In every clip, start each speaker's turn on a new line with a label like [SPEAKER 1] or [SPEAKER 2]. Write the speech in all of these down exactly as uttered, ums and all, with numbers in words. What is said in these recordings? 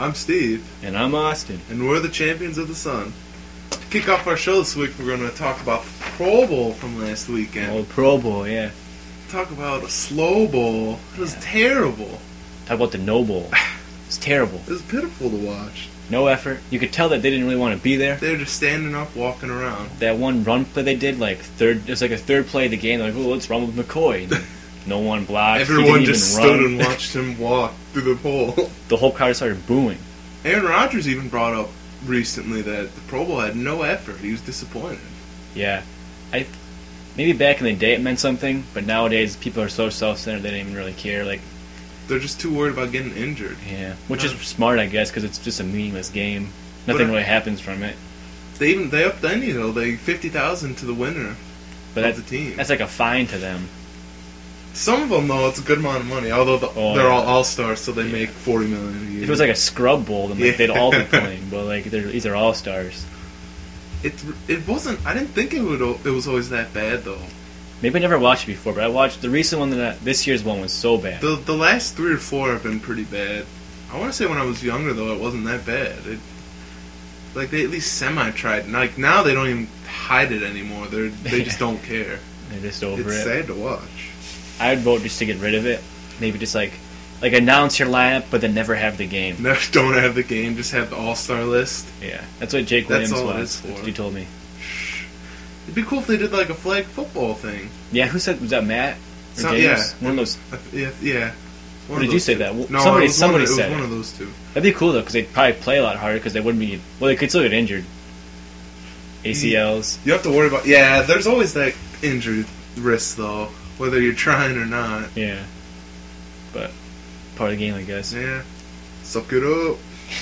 [SPEAKER 1] I'm Steve.
[SPEAKER 2] And I'm Austin.
[SPEAKER 1] And we're the champions of the sun. To kick off our show this week, we're going to talk about the Pro Bowl from last weekend.
[SPEAKER 2] Oh, Pro Bowl, yeah.
[SPEAKER 1] Talk about a slow bowl. It was
[SPEAKER 2] yeah.
[SPEAKER 1] terrible.
[SPEAKER 2] Talk about the no bowl. It's terrible.
[SPEAKER 1] It was pitiful to watch.
[SPEAKER 2] No effort. You could tell that they didn't really want to be there.
[SPEAKER 1] They were just standing up, walking around.
[SPEAKER 2] That one run play they did, like third, it was like a third play of the game. They're like, oh, let's run with McCoy. No one blocked.
[SPEAKER 1] Everyone just stood
[SPEAKER 2] run.
[SPEAKER 1] and watched him walk through the pole.
[SPEAKER 2] The whole crowd started booing.
[SPEAKER 1] Aaron Rodgers even brought up recently that the Pro Bowl had no effort. He was disappointed.
[SPEAKER 2] Yeah. I maybe back in the day it meant something, but nowadays people are so self-centered they don't even really care. Like
[SPEAKER 1] they're just too worried about getting injured.
[SPEAKER 2] Yeah, which no. is smart, I guess, because it's just a meaningless game.
[SPEAKER 1] But
[SPEAKER 2] Nothing really happens from it.
[SPEAKER 1] They even they upped the ante though. They fifty thousand to the winner
[SPEAKER 2] but
[SPEAKER 1] of
[SPEAKER 2] that,
[SPEAKER 1] the team.
[SPEAKER 2] That's like a fine to them.
[SPEAKER 1] Some of them though, it's a good amount of money. Although the,
[SPEAKER 2] oh,
[SPEAKER 1] they're
[SPEAKER 2] yeah.
[SPEAKER 1] all all stars, so they
[SPEAKER 2] yeah.
[SPEAKER 1] make forty million a year.
[SPEAKER 2] If it was like a scrub bowl, then like,
[SPEAKER 1] yeah.
[SPEAKER 2] they'd all be playing. But like these are all stars.
[SPEAKER 1] It it wasn't. I didn't think it would. It was always that bad though.
[SPEAKER 2] Maybe I never watched it before, but I watched the recent one. That I, this year's one was so bad.
[SPEAKER 1] The the last three or four have been pretty bad. I want to say when I was younger though, it wasn't that bad. It, like they at least semi tried. Like now they don't even hide it anymore. They they just don't care.
[SPEAKER 2] They're just over
[SPEAKER 1] it's
[SPEAKER 2] it.
[SPEAKER 1] It's sad to watch.
[SPEAKER 2] I'd vote just to get rid of it. Maybe just like like announce your lineup, but then never have the game.
[SPEAKER 1] Never don't have the game. Just have the all star list.
[SPEAKER 2] Yeah, that's what Jake
[SPEAKER 1] that's
[SPEAKER 2] Williams
[SPEAKER 1] all
[SPEAKER 2] was.
[SPEAKER 1] It is for.
[SPEAKER 2] That's what he told me.
[SPEAKER 1] It'd be cool if they did like a flag football thing.
[SPEAKER 2] Yeah, who said was that Matt? Or
[SPEAKER 1] so,
[SPEAKER 2] James?
[SPEAKER 1] Yeah,
[SPEAKER 2] one of those.
[SPEAKER 1] Yeah, yeah.
[SPEAKER 2] Or did you say
[SPEAKER 1] two.
[SPEAKER 2] that?
[SPEAKER 1] No,
[SPEAKER 2] somebody
[SPEAKER 1] it was
[SPEAKER 2] somebody
[SPEAKER 1] one,
[SPEAKER 2] said
[SPEAKER 1] it was
[SPEAKER 2] it.
[SPEAKER 1] one of those two.
[SPEAKER 2] That'd be cool though, because they'd probably play a lot harder because they wouldn't be. Well, they could still get injured. A C Ls.
[SPEAKER 1] You have to worry about. Yeah, there's always that injury risk though, whether you're trying or not.
[SPEAKER 2] Yeah. But part of the game, I guess.
[SPEAKER 1] Yeah. Suck it up.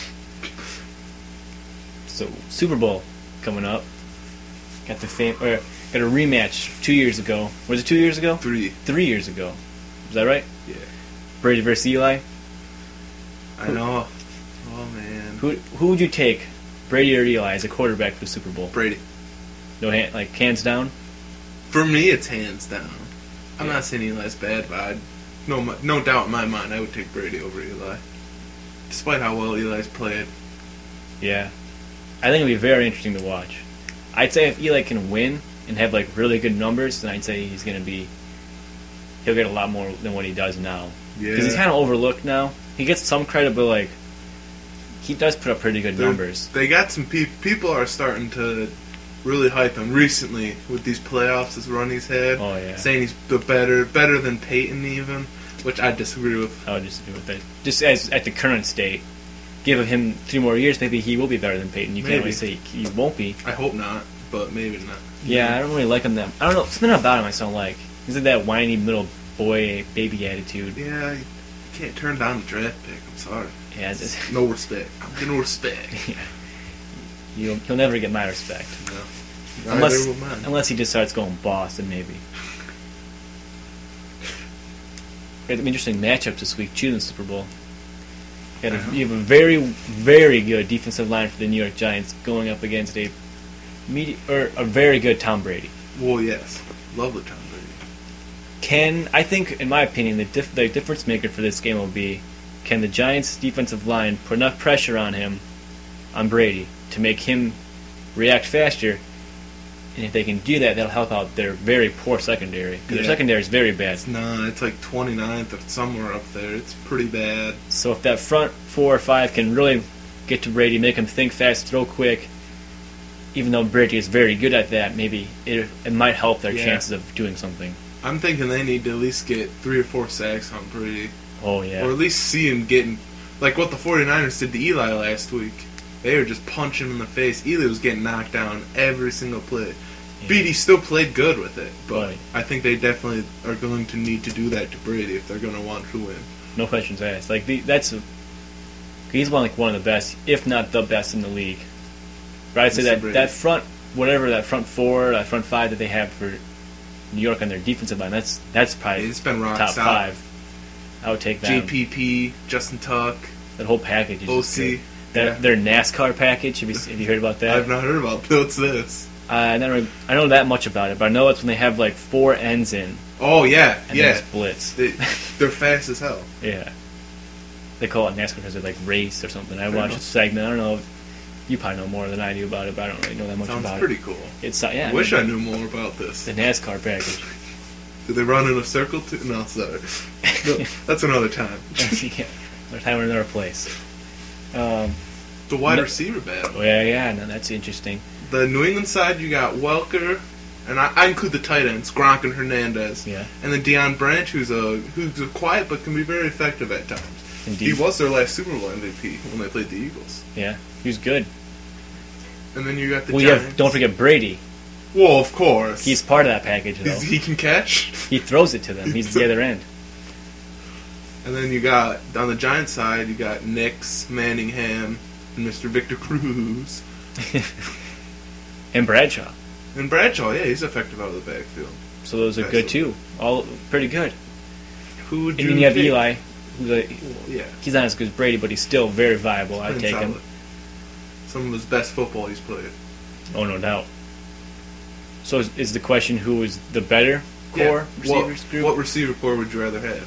[SPEAKER 2] So Super Bowl coming up. Got the fam- or got a rematch two years ago. Was it two years ago?
[SPEAKER 1] Three.
[SPEAKER 2] Three years ago. Is that right?
[SPEAKER 1] Yeah.
[SPEAKER 2] Brady versus Eli.
[SPEAKER 1] I know. Oh man.
[SPEAKER 2] Who who would you take, Brady or Eli, as a quarterback for the Super Bowl?
[SPEAKER 1] Brady.
[SPEAKER 2] No hand, like hands down.
[SPEAKER 1] For me, it's hands down. I'm
[SPEAKER 2] yeah.
[SPEAKER 1] not saying Eli's bad, but I'd, no no doubt in my mind, I would take Brady over Eli, despite how well Eli's played.
[SPEAKER 2] Yeah. I think it'll be very interesting to watch. I'd say if Eli can win and have like really good numbers, then I'd say he's going to be. He'll get a lot more than what he does now.
[SPEAKER 1] Yeah.
[SPEAKER 2] Because he's kind of overlooked now. He gets some credit, but like he does put up pretty good
[SPEAKER 1] They're,
[SPEAKER 2] numbers.
[SPEAKER 1] They got some pe- people are starting to really hype him recently with these playoffs. This run he's had.
[SPEAKER 2] Oh yeah.
[SPEAKER 1] Saying he's the better, better than Peyton even, which I disagree with.
[SPEAKER 2] I would disagree with that. Just as at the current state. Give him three more years, maybe he will be better than Peyton. You
[SPEAKER 1] maybe.
[SPEAKER 2] can't really say he won't be.
[SPEAKER 1] I hope not, but maybe not.
[SPEAKER 2] Yeah, I don't really like him that. I don't know. Something about him I don't like. He's like that whiny little boy, baby attitude.
[SPEAKER 1] Yeah, you can't turn down the draft pick. I'm sorry.
[SPEAKER 2] Yeah, it's just,
[SPEAKER 1] no respect. I'm getting no respect.
[SPEAKER 2] Yeah. You'll, he'll never get my respect.
[SPEAKER 1] No.
[SPEAKER 2] Unless, unless he just starts going boss, then maybe. We had some interesting matchups this week, too, in the Super Bowl. You have, a, you have a very, very good defensive line for the New York Giants going up against a medi- or a very good Tom Brady.
[SPEAKER 1] Well, yes. Love the Tom Brady.
[SPEAKER 2] Can, I think, in my opinion, the, dif- the difference maker for this game will be, can the Giants' defensive line put enough pressure on him, on Brady, to make him react faster? And if they can do that, that'll help out their very poor secondary. Because
[SPEAKER 1] yeah.
[SPEAKER 2] their secondary is very bad.
[SPEAKER 1] It's not. It's like twenty-ninth or somewhere up there. It's pretty bad.
[SPEAKER 2] So if that front four or five can really get to Brady, make him think fast, throw quick, even though Brady is very good at that, maybe it, it might help their
[SPEAKER 1] yeah.
[SPEAKER 2] chances of doing something.
[SPEAKER 1] I'm thinking they need to at least get three or four sacks on Brady.
[SPEAKER 2] Oh, yeah.
[SPEAKER 1] Or at least see him getting... Like what the 49ers did to Eli last week. They were just punching him in the face. Eli was getting knocked down every single play. Yeah. Beatty still played good with it, but
[SPEAKER 2] right.
[SPEAKER 1] I think they definitely are going to need to do that to Brady if they're going to want to win.
[SPEAKER 2] No questions asked. Like the, that's a, he's one like one of the best, if not the best in the league. But I'd say that, that front, whatever that front four, that front five that they have for New York on their defensive line, that's that's probably
[SPEAKER 1] it's been rock
[SPEAKER 2] top
[SPEAKER 1] solid.
[SPEAKER 2] five. I would take that.
[SPEAKER 1] J P P, Justin Tuck,
[SPEAKER 2] that whole package. Is
[SPEAKER 1] O
[SPEAKER 2] just
[SPEAKER 1] C.
[SPEAKER 2] good. That,
[SPEAKER 1] Yeah.
[SPEAKER 2] Their NASCAR package. Have you, have you heard about that?
[SPEAKER 1] I've not heard about that. What's this?
[SPEAKER 2] Uh, I never. I know that much about it, but I know it's when they have like four ends in.
[SPEAKER 1] Oh yeah,
[SPEAKER 2] And
[SPEAKER 1] yeah.
[SPEAKER 2] then splits.
[SPEAKER 1] They, they're fast as hell.
[SPEAKER 2] Yeah. they call it NASCAR because they like race or something. I
[SPEAKER 1] Fair
[SPEAKER 2] watched
[SPEAKER 1] enough.
[SPEAKER 2] a segment. I don't know. If, you probably know more than I do about it, but I don't really know that much
[SPEAKER 1] Sounds
[SPEAKER 2] about
[SPEAKER 1] pretty
[SPEAKER 2] it.
[SPEAKER 1] cool.
[SPEAKER 2] It's uh, yeah.
[SPEAKER 1] I wish I knew more about this.
[SPEAKER 2] The NASCAR package.
[SPEAKER 1] Do they run in a circle too? No, sorry. No, that's another time.
[SPEAKER 2] Yeah, another time in another place. Um,
[SPEAKER 1] The wide
[SPEAKER 2] No-
[SPEAKER 1] receiver battle.
[SPEAKER 2] oh, yeah, yeah, no, that's interesting.
[SPEAKER 1] The New England side, you got Welker, and I, I include the tight ends, Gronk and Hernandez,
[SPEAKER 2] Yeah,
[SPEAKER 1] and then Deion Branch, who's a who's a quiet but can be very effective at times.
[SPEAKER 2] indeed.
[SPEAKER 1] He was their last Super Bowl M V P when they played the Eagles.
[SPEAKER 2] Yeah, he was good.
[SPEAKER 1] And then you got the
[SPEAKER 2] Well, you
[SPEAKER 1] Giants.
[SPEAKER 2] have, don't forget Brady.
[SPEAKER 1] Well, of course.
[SPEAKER 2] He's part of that package, though.
[SPEAKER 1] He's, he can catch.
[SPEAKER 2] He throws it to them. He's the other end.
[SPEAKER 1] And then you got, on the Giants side, you got Nix, Manningham, and Mister Victor Cruz.
[SPEAKER 2] And Bradshaw.
[SPEAKER 1] And Bradshaw, yeah, he's effective out of the backfield.
[SPEAKER 2] So those are good, too. All pretty good.
[SPEAKER 1] Who would
[SPEAKER 2] And
[SPEAKER 1] you
[SPEAKER 2] then you have
[SPEAKER 1] take?
[SPEAKER 2] Eli. Who's a,
[SPEAKER 1] Well, yeah.
[SPEAKER 2] he's not as good as Brady, but he's still very viable. I'd
[SPEAKER 1] Pretty
[SPEAKER 2] take him.
[SPEAKER 1] solid. Some of his best football he's played.
[SPEAKER 2] Oh, no doubt. So is, is the question who is the better
[SPEAKER 1] Yeah.
[SPEAKER 2] core receivers
[SPEAKER 1] what,
[SPEAKER 2] group?
[SPEAKER 1] What receiver core would you rather have?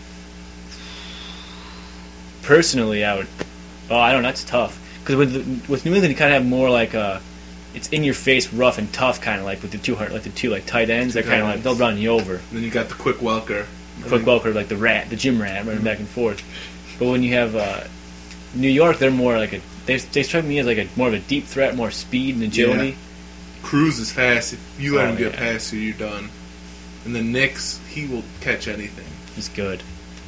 [SPEAKER 2] Personally, I would. Oh, I don't know. That's tough. Because with the- with New England, you kind of have more like a, it's in your face, rough and tough, kind of like with the two like the two like tight ends.
[SPEAKER 1] Two
[SPEAKER 2] They're kind of
[SPEAKER 1] tight
[SPEAKER 2] like they'll
[SPEAKER 1] ends.
[SPEAKER 2] run you over.
[SPEAKER 1] And then you got the quick Welker. I
[SPEAKER 2] Quick
[SPEAKER 1] think-
[SPEAKER 2] Welker, like the rat, the gym rat, running back and forth. But when you have uh, New York, they're more like a. They they strike me as like a more of a deep threat, more speed and agility.
[SPEAKER 1] Yeah. Cruz is fast. If you let
[SPEAKER 2] Oh,
[SPEAKER 1] him get
[SPEAKER 2] yeah.
[SPEAKER 1] past you, you're done. And then Nix, he will catch anything.
[SPEAKER 2] He's good.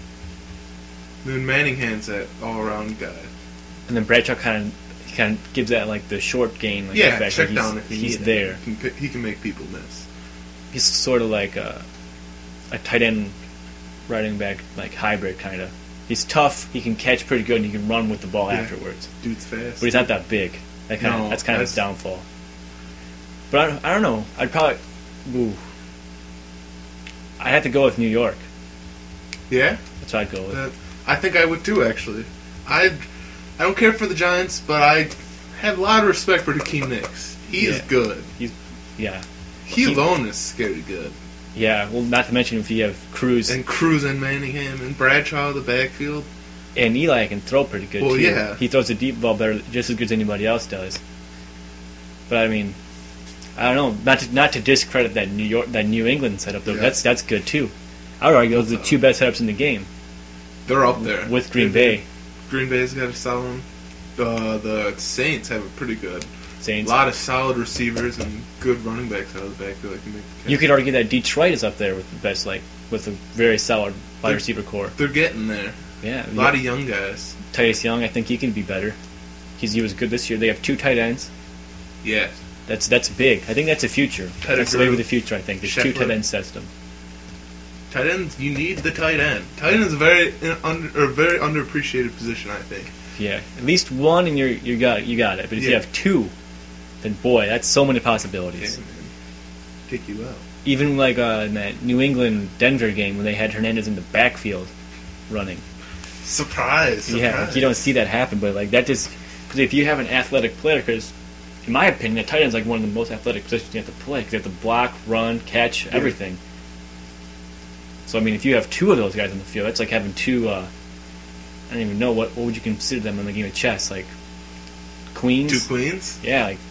[SPEAKER 1] Then Manningham's that all-around guy.
[SPEAKER 2] And then Bradshaw kind of he kind of gives that like the short gain, like the
[SPEAKER 1] Yeah,
[SPEAKER 2] fact
[SPEAKER 1] check
[SPEAKER 2] that he's,
[SPEAKER 1] down if you
[SPEAKER 2] he's
[SPEAKER 1] need
[SPEAKER 2] there.
[SPEAKER 1] It. He can, pick- he can make people miss.
[SPEAKER 2] He's sort of like a, a tight end running back like hybrid kind of. He's tough. He can catch pretty good, and he can run with the ball
[SPEAKER 1] Yeah.
[SPEAKER 2] afterwards.
[SPEAKER 1] Dude's fast.
[SPEAKER 2] But he's not that big. That kind
[SPEAKER 1] No,
[SPEAKER 2] of that's kind of his
[SPEAKER 1] that's-
[SPEAKER 2] downfall. But I don't, I don't know. I'd probably. Ooh. I'd have to go with New York.
[SPEAKER 1] Yeah?
[SPEAKER 2] That's what I'd go with.
[SPEAKER 1] That, I think I would too, actually. I I don't care for the Giants, but I have a lot of respect for Hakeem Nicks. He is
[SPEAKER 2] Yeah.
[SPEAKER 1] good.
[SPEAKER 2] Yeah.
[SPEAKER 1] He
[SPEAKER 2] Hakeem-
[SPEAKER 1] alone is scary good.
[SPEAKER 2] Yeah. Well, not to mention if you have Cruz and,
[SPEAKER 1] And Cruz and Manningham and Bradshaw in the backfield.
[SPEAKER 2] Eli can throw pretty good
[SPEAKER 1] Well,
[SPEAKER 2] too.
[SPEAKER 1] yeah.
[SPEAKER 2] He throws a deep ball better, just as good as anybody else does. But I mean, I don't know. Not to, not to discredit that New York, that New England setup though.
[SPEAKER 1] Yeah.
[SPEAKER 2] That's that's good too. I would argue those are the two best setups in the game
[SPEAKER 1] They're up there.
[SPEAKER 2] with Green Bay.
[SPEAKER 1] Green Bay's got a solid. Uh, the Saints have a pretty good. A
[SPEAKER 2] Saints.
[SPEAKER 1] lot of solid receivers and good running backs out of the backfield that can make the catch.
[SPEAKER 2] You could argue that Detroit is up there with the best, like with a very solid wide
[SPEAKER 1] They're-
[SPEAKER 2] receiver core.
[SPEAKER 1] They're getting there.
[SPEAKER 2] Yeah,
[SPEAKER 1] A lot of young guys.
[SPEAKER 2] Titus Young. I think he can be better. He's he was good this year. They have two tight ends.
[SPEAKER 1] Yeah.
[SPEAKER 2] That's that's big. I think that's the future. That's the
[SPEAKER 1] Pettigrew,
[SPEAKER 2] way of the future. I think the two
[SPEAKER 1] Scheffler.
[SPEAKER 2] tight end system.
[SPEAKER 1] Tight ends, you need the tight end. Tight end is a very in, under, or very underappreciated position, I think.
[SPEAKER 2] Yeah, at least one, and you're you got you got it. But if you
[SPEAKER 1] Yeah.
[SPEAKER 2] have two, then boy, that's so many
[SPEAKER 1] Yeah,
[SPEAKER 2] possibilities.
[SPEAKER 1] man. Take you out.
[SPEAKER 2] Even like uh, in that New England Denver game when they had Hernandez in the backfield running.
[SPEAKER 1] Surprise!
[SPEAKER 2] Yeah,
[SPEAKER 1] surprise.
[SPEAKER 2] like, you don't see that happen, but like that just because if you have an athletic player, because in my opinion, a tight end is like one of the most athletic positions you have to play because you have to block, run, catch, everything. So I mean, if you have two of those guys on the field, that's like having two. Uh, I don't even know what what would you consider them in the game of chess, like queens.
[SPEAKER 1] Two queens?
[SPEAKER 2] Yeah, like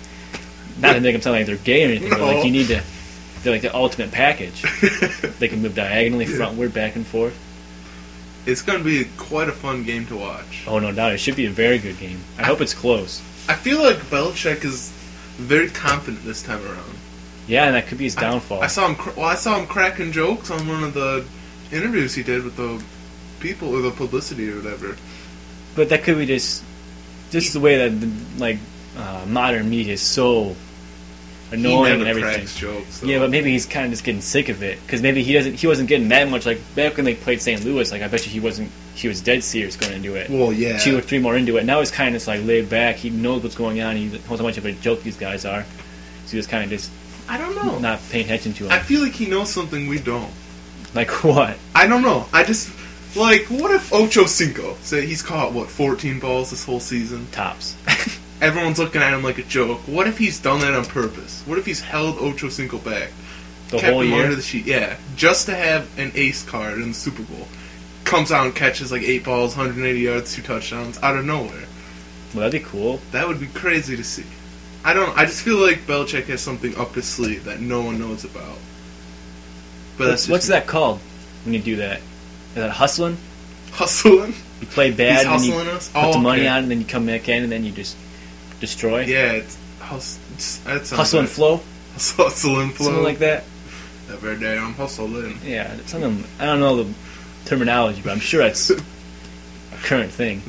[SPEAKER 2] not to make them sound like they're gay or anything, but like
[SPEAKER 1] No.
[SPEAKER 2] you need to. They're like the ultimate package. They can move diagonally, frontward, back and forth.
[SPEAKER 1] It's going to be quite a fun game to watch.
[SPEAKER 2] Oh no doubt, it should be a very good game. I hope it's close.
[SPEAKER 1] I feel like Belichick is very confident this time around.
[SPEAKER 2] Yeah, and that could be his downfall.
[SPEAKER 1] I, I saw him. Cr- well, I saw him cracking jokes on one of the interviews he did with the people or the publicity or whatever.
[SPEAKER 2] But that could be just just the way that the, like uh, modern media is so annoying
[SPEAKER 1] he
[SPEAKER 2] and
[SPEAKER 1] never
[SPEAKER 2] everything.
[SPEAKER 1] cracks jokes. Though.
[SPEAKER 2] Yeah, but maybe he's kind of just getting sick of it because maybe he doesn't. He wasn't getting that much. Like back when they played Saint Louis, like I bet you he wasn't. He was dead serious going into it.
[SPEAKER 1] Well, yeah.
[SPEAKER 2] Two or three more into it. Now he's kind of just like laid back. He knows what's going on. He knows how much of a joke these guys are. So he's kind of just
[SPEAKER 1] I don't know.
[SPEAKER 2] not paying attention to
[SPEAKER 1] I
[SPEAKER 2] him.
[SPEAKER 1] feel like he knows something we don't.
[SPEAKER 2] Like what?
[SPEAKER 1] I don't know. I just like what if Ocho Cinco say he's caught what fourteen balls this whole season?
[SPEAKER 2] Tops.
[SPEAKER 1] Everyone's looking at him like a joke. What if he's done that on purpose? What if he's held Ocho Cinco back,
[SPEAKER 2] The
[SPEAKER 1] kept
[SPEAKER 2] whole
[SPEAKER 1] him
[SPEAKER 2] year.
[SPEAKER 1] under the sheet? Yeah, just to have an ace card in the Super Bowl. comes out and catches like eight balls, one hundred eighty yards, two touchdowns out of nowhere.
[SPEAKER 2] Well, that'd be cool.
[SPEAKER 1] That would be crazy to see. I don't. I just feel like Belichick has something up his sleeve that no one knows about. But
[SPEAKER 2] What's,
[SPEAKER 1] that's just
[SPEAKER 2] what's
[SPEAKER 1] me.
[SPEAKER 2] that called when you do that? Is that hustling?
[SPEAKER 1] Hustling?
[SPEAKER 2] You play bad
[SPEAKER 1] He's
[SPEAKER 2] and then you
[SPEAKER 1] hustling us?
[SPEAKER 2] put
[SPEAKER 1] Oh,
[SPEAKER 2] the money
[SPEAKER 1] okay.
[SPEAKER 2] on, and then you come back in, and then you just destroy.
[SPEAKER 1] Yeah, it's, hus- it's that sounds
[SPEAKER 2] Hustle and
[SPEAKER 1] right.
[SPEAKER 2] flow,
[SPEAKER 1] Hustle and flow.
[SPEAKER 2] something like that.
[SPEAKER 1] Every day I'm hustling.
[SPEAKER 2] Yeah, it's something. I don't know the terminology, but I'm sure that's a current thing.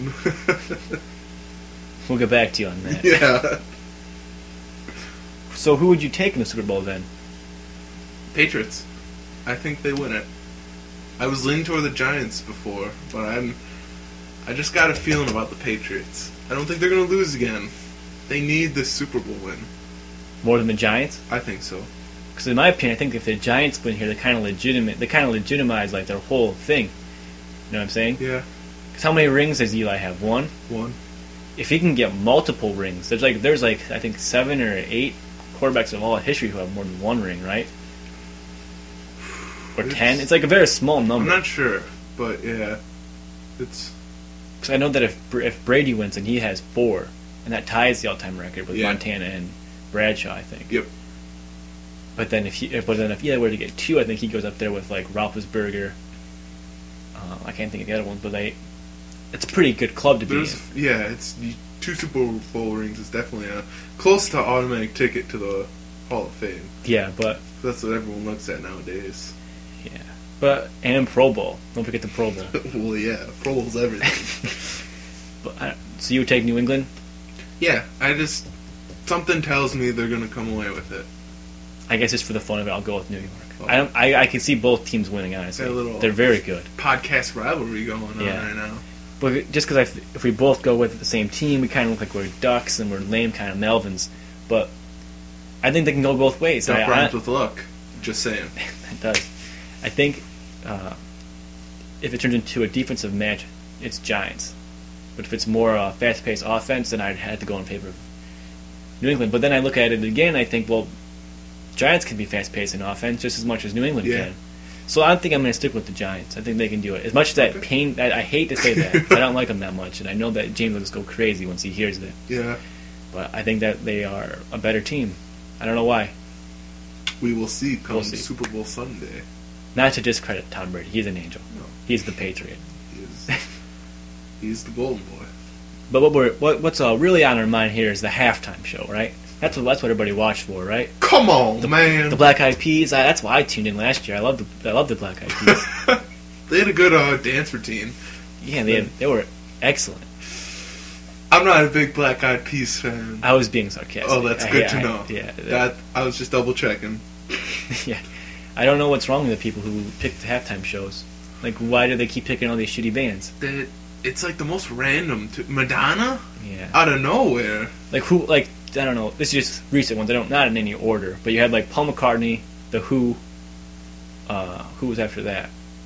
[SPEAKER 2] We'll get back to you on that.
[SPEAKER 1] Yeah.
[SPEAKER 2] So, who would you take in the Super Bowl then?
[SPEAKER 1] Patriots. I think they win it. I was leaning toward the Giants before, but I'm. I just got a feeling about the Patriots. I don't think they're going to lose again. They need the Super Bowl win.
[SPEAKER 2] More than the Giants?
[SPEAKER 1] I think so.
[SPEAKER 2] Because in my opinion, I think if the Giants win here, they kind of legitimate. They kind of legitimize like their whole thing. You know what I'm saying?
[SPEAKER 1] Yeah.
[SPEAKER 2] Because how many rings does Eli have? One.
[SPEAKER 1] One.
[SPEAKER 2] If he can get multiple rings, there's like there's like I think seven or eight quarterbacks of all history who have more than one ring, right? Or
[SPEAKER 1] It's-
[SPEAKER 2] ten. It's like a very small
[SPEAKER 1] I'm
[SPEAKER 2] number.
[SPEAKER 1] not sure, but yeah. It's.
[SPEAKER 2] Because I know that if Br- if Brady wins, then he has four, and that ties the all-time record with
[SPEAKER 1] Yeah.
[SPEAKER 2] Montana and Bradshaw, I think.
[SPEAKER 1] Yep.
[SPEAKER 2] But then if he, if, but then if Eli were to get two, I think he goes up there with like Roethlisberger. Uh, I can't think of the other ones, but they, it's a pretty good club to be in.
[SPEAKER 1] There's, yeah, it's two Super Bowl rings is definitely a close to automatic ticket to the Hall of Fame.
[SPEAKER 2] Yeah, but
[SPEAKER 1] That's what everyone looks at nowadays.
[SPEAKER 2] yeah, but and Pro Bowl. Don't forget the Pro Bowl.
[SPEAKER 1] Well, yeah, Pro Bowl's everything.
[SPEAKER 2] But I, so you would take New England?
[SPEAKER 1] Yeah, I just something tells me they're gonna come away with it.
[SPEAKER 2] I guess just for the fun of it, I'll go with New York.
[SPEAKER 1] Oh.
[SPEAKER 2] I don't. I, I can see both teams winning. Honestly,
[SPEAKER 1] That little-
[SPEAKER 2] they're very good.
[SPEAKER 1] Podcast rivalry going on
[SPEAKER 2] Yeah.
[SPEAKER 1] right now.
[SPEAKER 2] But just because if we both go with the same team, we kind of look like we're ducks and we're lame kind of Melvins. But I think they can go both ways.
[SPEAKER 1] Duck
[SPEAKER 2] I,
[SPEAKER 1] rhymes
[SPEAKER 2] I,
[SPEAKER 1] with luck. Just saying.
[SPEAKER 2] it does. I think uh, if it turns into a defensive match, it's Giants. But if it's more uh, fast-paced offense, then I'd have to go in favor of New England. But then I look at it again, I think, well, Giants can be fast-paced in offense just as much as New England
[SPEAKER 1] Yeah.
[SPEAKER 2] can. So I think I'm going to stick with the Giants. I think they can do it. As much as that
[SPEAKER 1] Okay.
[SPEAKER 2] pain, I, I hate to say that. I don't like them that much, and I know that James will just go crazy once he hears it.
[SPEAKER 1] Yeah.
[SPEAKER 2] But I think that they are a better team. I don't know why.
[SPEAKER 1] We will see come
[SPEAKER 2] We'll see.
[SPEAKER 1] Super Bowl Sunday.
[SPEAKER 2] Not to discredit Tom Brady. He's an angel.
[SPEAKER 1] No.
[SPEAKER 2] He's the Patriot.
[SPEAKER 1] He is, he's the golden boy.
[SPEAKER 2] But what we're what, what's uh, really on our mind here is the halftime show, right? That's what that's what everybody watched for, right?
[SPEAKER 1] Come on, man.
[SPEAKER 2] The Black Eyed Peas. I, that's why I tuned in last year. I love the I love the Black Eyed Peas.
[SPEAKER 1] They had a good uh, dance routine.
[SPEAKER 2] Yeah, they they were excellent.
[SPEAKER 1] I'm not a big Black Eyed Peas fan.
[SPEAKER 2] I was being sarcastic.
[SPEAKER 1] Oh, that's
[SPEAKER 2] I-
[SPEAKER 1] good
[SPEAKER 2] I-
[SPEAKER 1] to
[SPEAKER 2] I-
[SPEAKER 1] know.
[SPEAKER 2] yeah,
[SPEAKER 1] That I was just double checking.
[SPEAKER 2] yeah. I don't know what's wrong with the people who pick the halftime shows. Like, why do they keep picking all these shitty bands?
[SPEAKER 1] That it's like the most random. To, Madonna
[SPEAKER 2] Yeah.
[SPEAKER 1] out of nowhere.
[SPEAKER 2] Like who? Like I don't know. This is just recent ones. I don't not in any order. But you had like Paul McCartney, the Who. Uh, who was after that?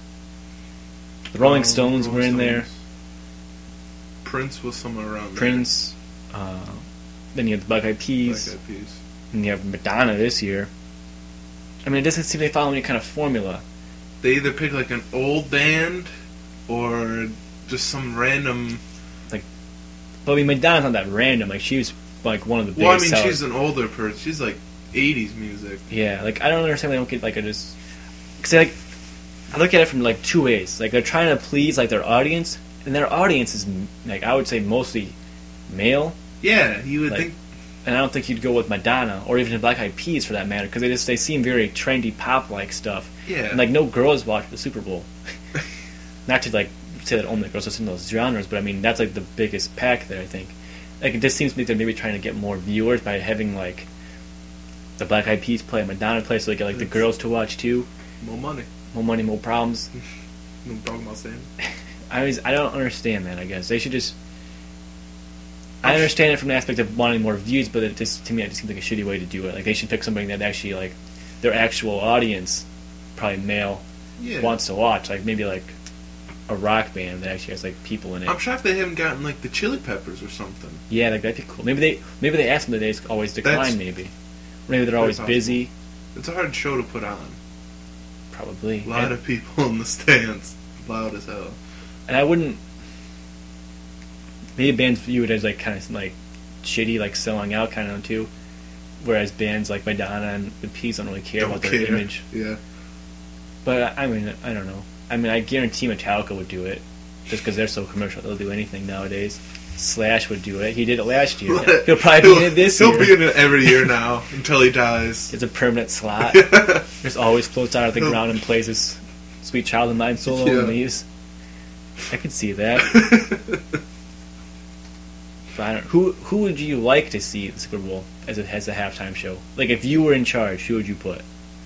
[SPEAKER 2] The Rolling
[SPEAKER 1] Um,
[SPEAKER 2] Stones
[SPEAKER 1] Rolling
[SPEAKER 2] were in there.
[SPEAKER 1] Stones. Prince was somewhere around
[SPEAKER 2] Prince. Uh, then you have the Black Eyed
[SPEAKER 1] there.
[SPEAKER 2] Peas.
[SPEAKER 1] Black Eyed Peas.
[SPEAKER 2] And you have Madonna this year. I mean, it doesn't seem they follow any kind of formula.
[SPEAKER 1] They either pick like an old band or just some random.
[SPEAKER 2] But I mean, Madonna's not that random. Like she was like one of the biggest.
[SPEAKER 1] Well, I mean,
[SPEAKER 2] sellers.
[SPEAKER 1] she's an older person. She's like eighties music.
[SPEAKER 2] Yeah, like I don't understand why they don't get like a just because like I look at it from like two ways. Like they're trying to please like their audience, and their audience is like I would say mostly male.
[SPEAKER 1] Yeah, you would
[SPEAKER 2] Like,
[SPEAKER 1] think.
[SPEAKER 2] And I don't think you'd go with Madonna or even the Black Eyed Peas for that matter because they just they seem very trendy pop like stuff.
[SPEAKER 1] Yeah.
[SPEAKER 2] And like no girls watch the Super Bowl. Not to like say that only girls listen to those genres, but I mean that's like the biggest pack there. I think. Like it just seems to me they're maybe trying to get more viewers by having like the Black Eyed Peas play, Madonna play, so they get like the
[SPEAKER 1] It's-
[SPEAKER 2] girls to watch too.
[SPEAKER 1] More money.
[SPEAKER 2] More money, more problems.
[SPEAKER 1] You know what I'm talking about, Sam?
[SPEAKER 2] I always, I don't understand that. I guess they should just. I understand it from the aspect of wanting more views, but it just to me it just seems like a shitty way to do it. Like they should pick somebody that actually like their actual audience, probably male,
[SPEAKER 1] Yeah.
[SPEAKER 2] wants to watch. Like maybe like a rock band that actually has like people in it.
[SPEAKER 1] I'm shocked they haven't gotten like the Chili Peppers or something.
[SPEAKER 2] Yeah, like that'd be cool. Maybe they maybe they ask them that they just always decline.
[SPEAKER 1] That's-
[SPEAKER 2] maybe, maybe they're always
[SPEAKER 1] possible.
[SPEAKER 2] busy.
[SPEAKER 1] It's a hard show to put on.
[SPEAKER 2] Probably.
[SPEAKER 1] A lot
[SPEAKER 2] And-
[SPEAKER 1] of people in the stands, loud as hell.
[SPEAKER 2] and I wouldn't. Maybe bands view it as like kind of like shitty, like selling out kind of too. Whereas bands like Madonna and the Peas don't really care
[SPEAKER 1] Don't
[SPEAKER 2] about their
[SPEAKER 1] care.
[SPEAKER 2] image.
[SPEAKER 1] Yeah.
[SPEAKER 2] But I mean, I don't know. I mean, I guarantee Metallica would do it, just because they're so commercial. They'll do anything nowadays. Slash would do it. He did it last year. He'll probably be in it this
[SPEAKER 1] he'll
[SPEAKER 2] year.
[SPEAKER 1] He'll be in it every year now until he dies.
[SPEAKER 2] It's a permanent slot. Just always floats out of the
[SPEAKER 1] He'll-
[SPEAKER 2] ground and plays his Sweet Child of Mine solo
[SPEAKER 1] Yeah.
[SPEAKER 2] and leaves. I could see that. But I don't, who who would you like to see the Super Bowl as a, as a halftime show? Like, if you were in charge, who would you put?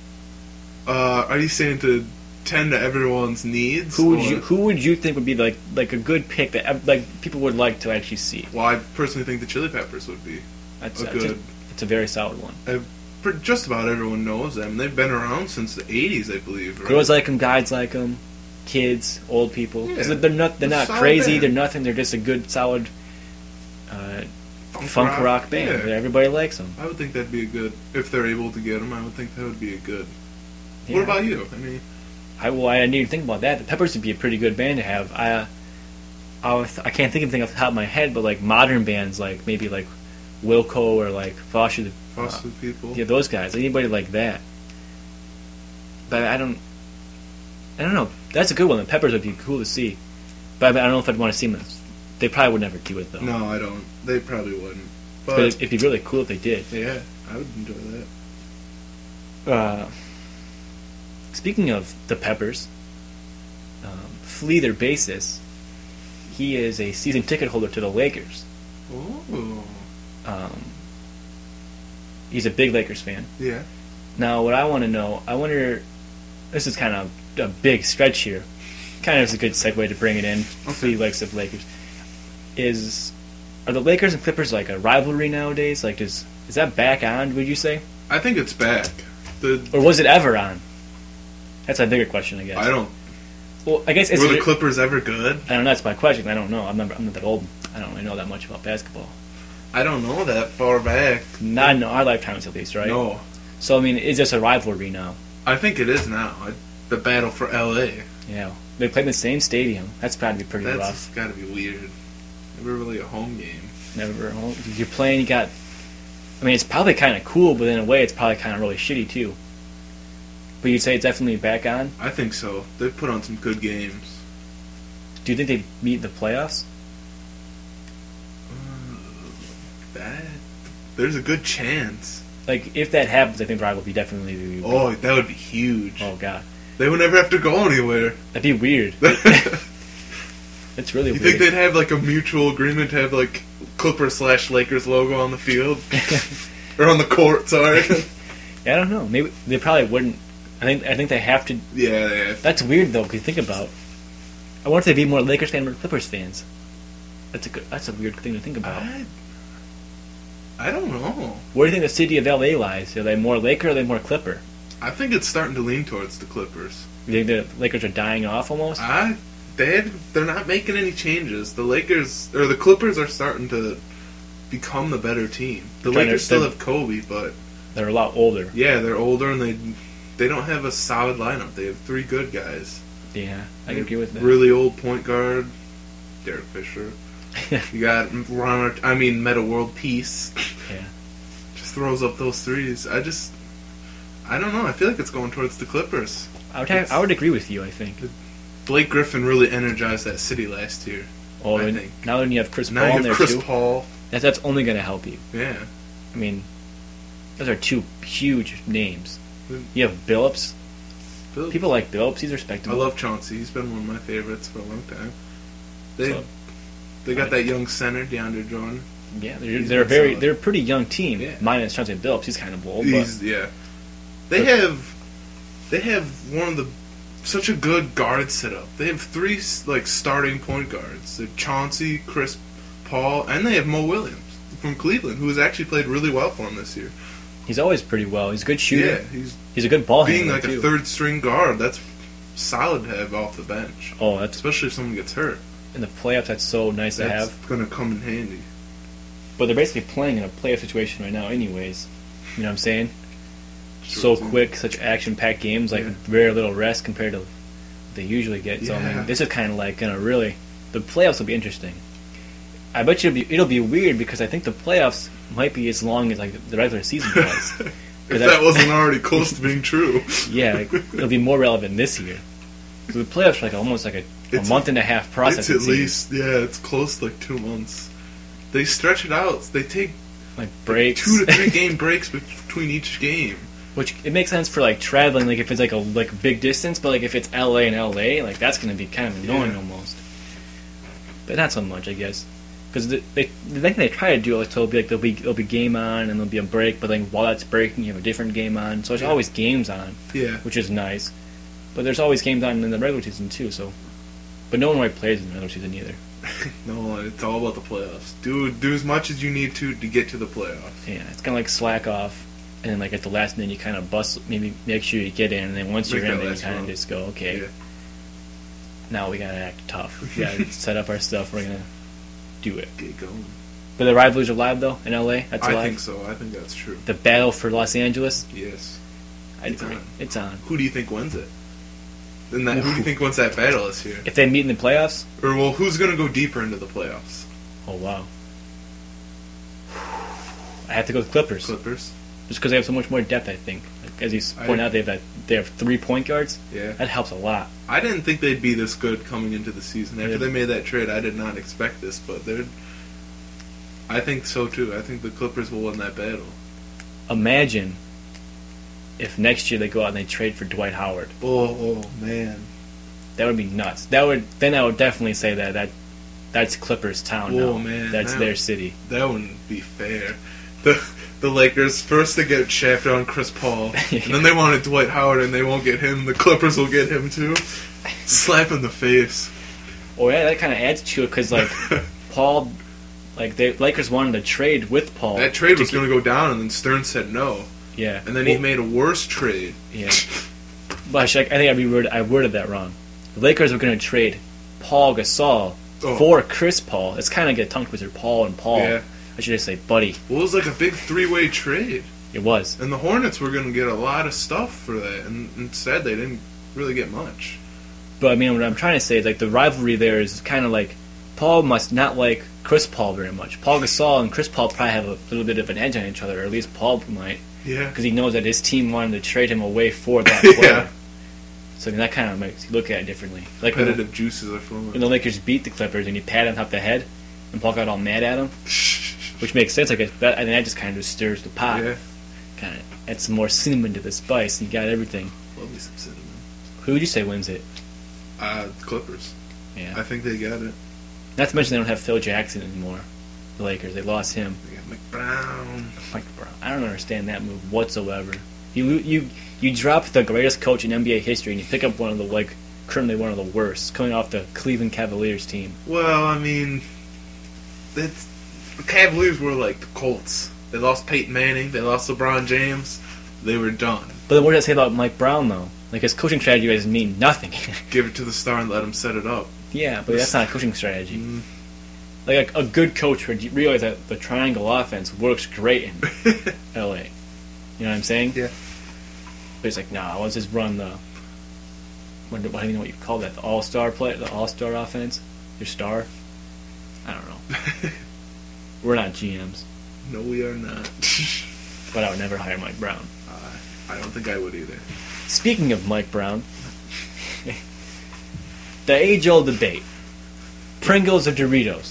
[SPEAKER 1] Uh, are you saying to tend to everyone's needs?
[SPEAKER 2] Who would
[SPEAKER 1] or-
[SPEAKER 2] you Who would you think would be like like a good pick that ev- like people would like to actually see?
[SPEAKER 1] Well, I personally think the Chili Peppers would be.
[SPEAKER 2] That's
[SPEAKER 1] A
[SPEAKER 2] that's
[SPEAKER 1] good-
[SPEAKER 2] a, it's a very solid one.
[SPEAKER 1] Uh, for just about everyone knows them. They've been around since the eighties, I believe. Right?
[SPEAKER 2] Girls like them, guys like them, kids, old people. 'Cause
[SPEAKER 1] Yeah.
[SPEAKER 2] They're not they're
[SPEAKER 1] They're
[SPEAKER 2] not
[SPEAKER 1] solid
[SPEAKER 2] crazy.
[SPEAKER 1] band.
[SPEAKER 2] They're nothing. They're just a good solid uh,
[SPEAKER 1] Funk
[SPEAKER 2] funk rock,
[SPEAKER 1] rock,
[SPEAKER 2] band.
[SPEAKER 1] yeah.
[SPEAKER 2] That everybody likes them.
[SPEAKER 1] I would think that'd be a good, if they're able to get them, I would think that would be a good.
[SPEAKER 2] Yeah.
[SPEAKER 1] What about you? I mean,
[SPEAKER 2] I well, I didn't even think about that. The Peppers would be a pretty good band to have. I, uh, I, was, I can't think of anything off the top of my head, but like modern bands, like maybe like Wilco or like Foster, the
[SPEAKER 1] Foster people.
[SPEAKER 2] yeah, those guys. Anybody like that. But I don't, I don't know. That's a good one. The Peppers would be cool to see, but I don't know if I'd want to see them. They probably would never do it though.
[SPEAKER 1] No, I don't. They probably wouldn't. But,
[SPEAKER 2] But it'd, it'd be really cool if they did.
[SPEAKER 1] yeah, I would enjoy that.
[SPEAKER 2] Uh, speaking of the Peppers, um, Flea, their bassist, he is a season ticket holder to the Lakers.
[SPEAKER 1] Oh,
[SPEAKER 2] Um, he's a big Lakers fan.
[SPEAKER 1] yeah.
[SPEAKER 2] Now, what I want to know, I wonder, this is kind of a big stretch here, kind of is a good segue to bring it in. Flea likes the Lakers. Is are the Lakers and Clippers like a rivalry nowadays? Like, does is that back on? Would you say,
[SPEAKER 1] I think it's back. The
[SPEAKER 2] or was it ever on? That's a bigger question, I guess.
[SPEAKER 1] I don't.
[SPEAKER 2] Well, I guess it's
[SPEAKER 1] Were the Clippers ever good?
[SPEAKER 2] I don't know. That's my question. I don't know. I'm not, I'm not that old. I don't really know that much about basketball.
[SPEAKER 1] I don't know that far back.
[SPEAKER 2] Not in our lifetimes, at least, right?
[SPEAKER 1] No,
[SPEAKER 2] So, I mean, is this a rivalry now?
[SPEAKER 1] I think it is now. I, the battle for L A.
[SPEAKER 2] Yeah. They play in the same stadium. That's got to be pretty rough.
[SPEAKER 1] That's got to be weird. Never really a home game.
[SPEAKER 2] Never. Well, if you're playing, you got. I mean, it's probably kind of cool, but in a way, it's probably kind of really shitty too. But you'd say it's definitely back on.
[SPEAKER 1] I think so. They've put on some good games.
[SPEAKER 2] Do you think they meet the playoffs?
[SPEAKER 1] That there's a good chance.
[SPEAKER 2] Like, if that happens, I think the rivalry definitely. Be,
[SPEAKER 1] Oh, that would be huge.
[SPEAKER 2] oh God,
[SPEAKER 1] They would never have to go anywhere.
[SPEAKER 2] that'd be weird.
[SPEAKER 1] You
[SPEAKER 2] It's really weird.
[SPEAKER 1] think they'd have like a mutual agreement to have like Clipper slash Lakers logo on the field or on the court? Sorry.
[SPEAKER 2] Yeah, I don't know. Maybe they probably wouldn't. I think. I think they have to.
[SPEAKER 1] yeah, they have.
[SPEAKER 2] That's weird though, because you think about. I wonder if they'd be more Lakers fans or Clippers fans. That's a good. That's a weird thing to think about.
[SPEAKER 1] I, I don't know.
[SPEAKER 2] Where do you think the city of L A lies? Are they more Laker or are they more Clipper?
[SPEAKER 1] I think it's starting to lean towards the Clippers.
[SPEAKER 2] You think the Lakers are dying off almost?
[SPEAKER 1] I they they're not making any changes. The Lakers or the Clippers are starting to become the better team. The
[SPEAKER 2] They're trying to-
[SPEAKER 1] Lakers still
[SPEAKER 2] they're-
[SPEAKER 1] have Kobe, but
[SPEAKER 2] They're a lot older.
[SPEAKER 1] yeah, they're older and they they don't have a solid lineup. They have three good guys.
[SPEAKER 2] Yeah, I
[SPEAKER 1] They
[SPEAKER 2] can agree with that.
[SPEAKER 1] Really old point guard, Derek Fisher. You got Ron, I mean Meta World Peace.
[SPEAKER 2] Yeah.
[SPEAKER 1] Just throws up those threes. I just, I don't know. I feel like it's going towards the Clippers.
[SPEAKER 2] I would have, I would agree with you. I think.
[SPEAKER 1] Blake Griffin really energized that city last year.
[SPEAKER 2] Oh,
[SPEAKER 1] I
[SPEAKER 2] and
[SPEAKER 1] think.
[SPEAKER 2] now when you have Chris
[SPEAKER 1] Now
[SPEAKER 2] Paul
[SPEAKER 1] you
[SPEAKER 2] in there
[SPEAKER 1] have Chris
[SPEAKER 2] too,
[SPEAKER 1] Paul.
[SPEAKER 2] that, that's only going to help you.
[SPEAKER 1] Yeah.
[SPEAKER 2] I mean, those are two huge names. You have Billups.
[SPEAKER 1] Phil-
[SPEAKER 2] People like Billups. He's
[SPEAKER 1] I
[SPEAKER 2] respectable.
[SPEAKER 1] love Chauncey. He's been one of my favorites for a long time. They
[SPEAKER 2] So-
[SPEAKER 1] they got that young center, DeAndre Jordan.
[SPEAKER 2] Yeah, they're,
[SPEAKER 1] He's
[SPEAKER 2] they're a
[SPEAKER 1] been
[SPEAKER 2] very
[SPEAKER 1] solid.
[SPEAKER 2] they're a pretty young team.
[SPEAKER 1] Yeah.
[SPEAKER 2] Minus Chauncey Billups, he's kind of old, but
[SPEAKER 1] He's yeah. They have they have one of the such a good guard setup. They have three like starting point guards. They have Chauncey, Chris Paul, and they have Mo Williams from Cleveland, who has actually played really well for him this year.
[SPEAKER 2] he's always pretty well. He's a good shooter.
[SPEAKER 1] Yeah, he's
[SPEAKER 2] He's a good ball
[SPEAKER 1] being
[SPEAKER 2] handler
[SPEAKER 1] like
[SPEAKER 2] too.
[SPEAKER 1] a third string guard. That's solid to have off the bench,
[SPEAKER 2] Oh, that's
[SPEAKER 1] especially if someone gets hurt.
[SPEAKER 2] in the playoffs. That's so nice to
[SPEAKER 1] That's
[SPEAKER 2] have.
[SPEAKER 1] going to come in handy.
[SPEAKER 2] But they're basically playing in a playoff situation right now, anyways. You know what I'm saying?
[SPEAKER 1] Sure
[SPEAKER 2] so
[SPEAKER 1] do.
[SPEAKER 2] quick, such action-packed games, like
[SPEAKER 1] Yeah.
[SPEAKER 2] very little rest compared to they usually get. So I
[SPEAKER 1] Yeah.
[SPEAKER 2] mean, this is kind of like gonna really the playoffs will be interesting. I bet you it'll be, it'll be weird because I think the playoffs might be as long as like the regular season was.
[SPEAKER 1] if
[SPEAKER 2] that-
[SPEAKER 1] that wasn't already close to being true.
[SPEAKER 2] Yeah, like, it'll be more relevant this year. So the playoffs are like almost like a, a
[SPEAKER 1] It's-
[SPEAKER 2] month and a half process.
[SPEAKER 1] It's at
[SPEAKER 2] it seems.
[SPEAKER 1] least, yeah, it's close to like two months. They stretch it out. They take
[SPEAKER 2] like breaks,
[SPEAKER 1] two to three game breaks between each game.
[SPEAKER 2] which it makes sense for like traveling. Like if it's like a like a big distance, but like if it's L A and L A, like that's gonna be kind of annoying
[SPEAKER 1] Yeah.
[SPEAKER 2] almost. But not so much, I guess, because the, they the thing they try to do is so it'll be like there'll be there'll be game on and there'll be a break, but then while that's breaking, you have a different game on. So there's
[SPEAKER 1] Yeah.
[SPEAKER 2] always games on,
[SPEAKER 1] Yeah,
[SPEAKER 2] which is nice. But there's always games on in the regular season too. So, but no one really plays in the regular season either.
[SPEAKER 1] no, it's all about the playoffs. Do do as much as you need to to get to the playoffs.
[SPEAKER 2] Yeah, it's kind of like slack off, and then like at the last minute you kind of bust, maybe make sure you get in, and then once
[SPEAKER 1] Make
[SPEAKER 2] you're in,
[SPEAKER 1] that
[SPEAKER 2] then you
[SPEAKER 1] last
[SPEAKER 2] kind of
[SPEAKER 1] run.
[SPEAKER 2] just go, okay,
[SPEAKER 1] Yeah.
[SPEAKER 2] now we gotta act tough. We gotta set up our stuff. We're gonna do it.
[SPEAKER 1] Get going.
[SPEAKER 2] But the rivalries are live though in L A. That's
[SPEAKER 1] I
[SPEAKER 2] live.
[SPEAKER 1] think so. I think that's true.
[SPEAKER 2] The battle for Los Angeles.
[SPEAKER 1] Yes.
[SPEAKER 2] I
[SPEAKER 1] It's
[SPEAKER 2] agree.
[SPEAKER 1] on.
[SPEAKER 2] It's on.
[SPEAKER 1] Who do you think wins it? And that, who do you think wins that battle this year?
[SPEAKER 2] If they meet in the playoffs,
[SPEAKER 1] Or well, who's going to go deeper into the playoffs?
[SPEAKER 2] oh wow. I have to go with Clippers,
[SPEAKER 1] Clippers.
[SPEAKER 2] just because they have so much more depth. I think, like, as you
[SPEAKER 1] I-
[SPEAKER 2] point out, they have that they have three point guards.
[SPEAKER 1] Yeah.
[SPEAKER 2] That helps a lot.
[SPEAKER 1] I didn't think they'd be this good coming into the season. After
[SPEAKER 2] Yeah.
[SPEAKER 1] they made that trade, I did not expect this, but they're. I think so too. I think the Clippers will win that battle.
[SPEAKER 2] Imagine if next year they go out and they trade for Dwight Howard.
[SPEAKER 1] Oh, oh man.
[SPEAKER 2] That would be nuts. That would then I would definitely say that that that's Clippers town
[SPEAKER 1] Whoa,
[SPEAKER 2] now.
[SPEAKER 1] man,
[SPEAKER 2] That's
[SPEAKER 1] that-
[SPEAKER 2] their city.
[SPEAKER 1] That wouldn't be fair. The the Lakers first they get shafted on Chris Paul, and then they wanted Dwight Howard, and they won't get him. The Clippers will get him too. Slap in the face.
[SPEAKER 2] Oh yeah, that kind of adds to it because like Paul, like the Lakers wanted to trade with Paul.
[SPEAKER 1] That trade
[SPEAKER 2] to
[SPEAKER 1] was
[SPEAKER 2] keep-
[SPEAKER 1] going to go down, and then Stern said no,
[SPEAKER 2] Yeah,
[SPEAKER 1] and then he
[SPEAKER 2] Well,
[SPEAKER 1] made a worse trade.
[SPEAKER 2] yeah. But I, should- I think I reworded I worded that wrong. The Lakers were going to trade Paul Gasol
[SPEAKER 1] Oh.
[SPEAKER 2] for Chris Paul. It's kind of get tongue twister. Paul and Paul.
[SPEAKER 1] Yeah.
[SPEAKER 2] I should just say Buddy.
[SPEAKER 1] Well, it was like a big three-way trade,
[SPEAKER 2] It was.
[SPEAKER 1] and the Hornets were going to get a lot of stuff for that, and instead they didn't really get much.
[SPEAKER 2] But I mean, what I'm trying to say is like the rivalry there is kind of like Paul must not like Chris Paul very much. Paul Gasol and Chris Paul probably have a little bit of an edge on each other, or at least Paul might,
[SPEAKER 1] Yeah.
[SPEAKER 2] because he knows that his team wanted to trade him away for that player.
[SPEAKER 1] Yeah.
[SPEAKER 2] So that kind of makes you look at it differently. Like when the,
[SPEAKER 1] Competitive juices are flowing.
[SPEAKER 2] when the Lakers beat the Clippers and he patted on top of the head, and Paul got all mad at him, which makes sense. I guess that, and that just kind of just stirs the pot.
[SPEAKER 1] Yeah.
[SPEAKER 2] Kind of adds some more cinnamon to the spice, and you got everything.
[SPEAKER 1] Love me some cinnamon.
[SPEAKER 2] Who would you say wins it?
[SPEAKER 1] Uh, Clippers.
[SPEAKER 2] Yeah.
[SPEAKER 1] I think they got it.
[SPEAKER 2] Not to mention they don't have Phil Jackson anymore. The Lakers, they lost him.
[SPEAKER 1] They got McBrown.
[SPEAKER 2] Mike Brown. I don't understand that move whatsoever. You lo- you you drop the greatest coach in N B A history and you pick up one of the like currently one of the worst coming off the Cleveland Cavaliers team.
[SPEAKER 1] Well, I mean, it's, the Cavaliers were like the Colts. They lost Peyton Manning. They lost LeBron James. They were done.
[SPEAKER 2] But then what does that say about Mike Brown though? Like his coaching strategy doesn't mean nothing.
[SPEAKER 1] Give it to the star and let him set it up.
[SPEAKER 2] Yeah, but that's not a coaching strategy.
[SPEAKER 1] Mm.
[SPEAKER 2] Like a, a good coach would realize that the triangle offense works great in L A. You know what I'm saying?
[SPEAKER 1] Yeah.
[SPEAKER 2] But it's like, nah, let's just run the. What do, I don't even know what you call that. The all star play, the all star offense. Your star. I don't know. We're not G Ms,
[SPEAKER 1] No, we are not.
[SPEAKER 2] but I would never hire Mike Brown.
[SPEAKER 1] uh, I don't think I would either.
[SPEAKER 2] Speaking of Mike Brown, the age-old debate: Pringles or Doritos?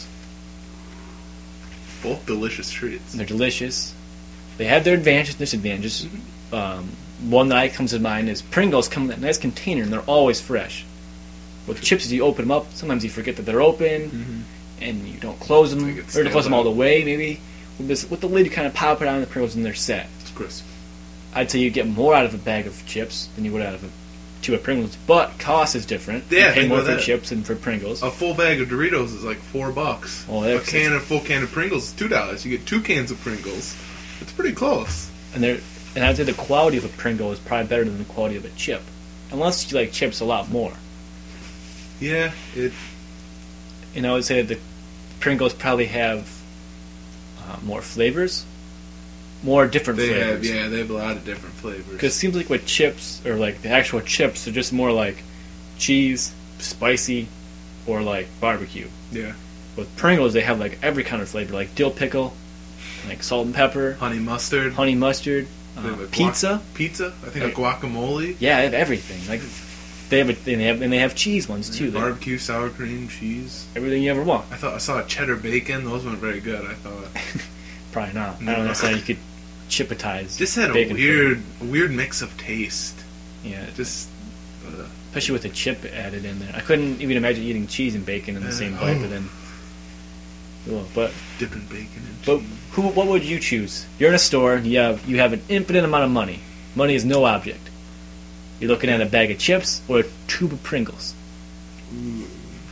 [SPEAKER 1] Both delicious treats.
[SPEAKER 2] They're delicious. They have their advantages and disadvantages. Um, one that comes to mind is Pringles come in that nice container and they're always fresh. With chips, as you open them up, sometimes you forget that they're open
[SPEAKER 1] Mm-hmm.
[SPEAKER 2] and you don't close them,
[SPEAKER 1] They
[SPEAKER 2] or
[SPEAKER 1] get
[SPEAKER 2] you close them all the
[SPEAKER 1] stale
[SPEAKER 2] way. Maybe with, this, with the lid, you kind of pop it on the Pringles and they're set.
[SPEAKER 1] It's crisp.
[SPEAKER 2] I'd say you get more out of a bag of chips than you would out of a tube of Pringles, but cost is different.
[SPEAKER 1] Yeah,
[SPEAKER 2] you pay
[SPEAKER 1] think
[SPEAKER 2] more
[SPEAKER 1] about
[SPEAKER 2] for
[SPEAKER 1] that.
[SPEAKER 2] chips than for Pringles.
[SPEAKER 1] A full bag of Doritos is like four bucks.
[SPEAKER 2] Oh,
[SPEAKER 1] a
[SPEAKER 2] that's-
[SPEAKER 1] can, a full can of Pringles is two dollars. You get two cans of Pringles. It's pretty close.
[SPEAKER 2] And they're and I'd say the quality of a Pringle is probably better than the quality of a chip, unless you like chips a lot more.
[SPEAKER 1] Yeah, it.
[SPEAKER 2] And I would say that the Pringles probably have uh, more flavors, more different
[SPEAKER 1] They have,
[SPEAKER 2] flavors.
[SPEAKER 1] yeah, they have a lot of different flavors.
[SPEAKER 2] Because it seems like with chips, or like the actual chips, they're just more like cheese, spicy, or like barbecue.
[SPEAKER 1] Yeah.
[SPEAKER 2] With Pringles, they have like every kind of flavor, like dill pickle, like salt and pepper,
[SPEAKER 1] Honey mustard.
[SPEAKER 2] honey mustard,
[SPEAKER 1] They
[SPEAKER 2] uh,
[SPEAKER 1] have a guac-
[SPEAKER 2] pizza.
[SPEAKER 1] Pizza. I think
[SPEAKER 2] Hey.
[SPEAKER 1] a guacamole.
[SPEAKER 2] Yeah, they have everything. Like they have, a, and they have, and they have cheese ones too. They have
[SPEAKER 1] Barbecue, sour cream, cheese.
[SPEAKER 2] everything you ever want.
[SPEAKER 1] I thought I saw a cheddar bacon. Those weren't very good. I thought
[SPEAKER 2] Probably not. I
[SPEAKER 1] No.
[SPEAKER 2] don't know. So you could chipatize.
[SPEAKER 1] just had a
[SPEAKER 2] bacon
[SPEAKER 1] weird, a weird mix of taste.
[SPEAKER 2] flavor. Yeah,
[SPEAKER 1] Just. Uh,
[SPEAKER 2] especially with the chip added in there. I couldn't even imagine eating cheese and bacon in the
[SPEAKER 1] Uh,
[SPEAKER 2] same bite,
[SPEAKER 1] oh.
[SPEAKER 2] but then. Well, but
[SPEAKER 1] dipping bacon in
[SPEAKER 2] but
[SPEAKER 1] cheese.
[SPEAKER 2] who? What would you choose? You're in a store. And you have you have an infinite amount of money. Money is no object. You're looking at a bag of chips or a tube of Pringles.
[SPEAKER 1] Ooh.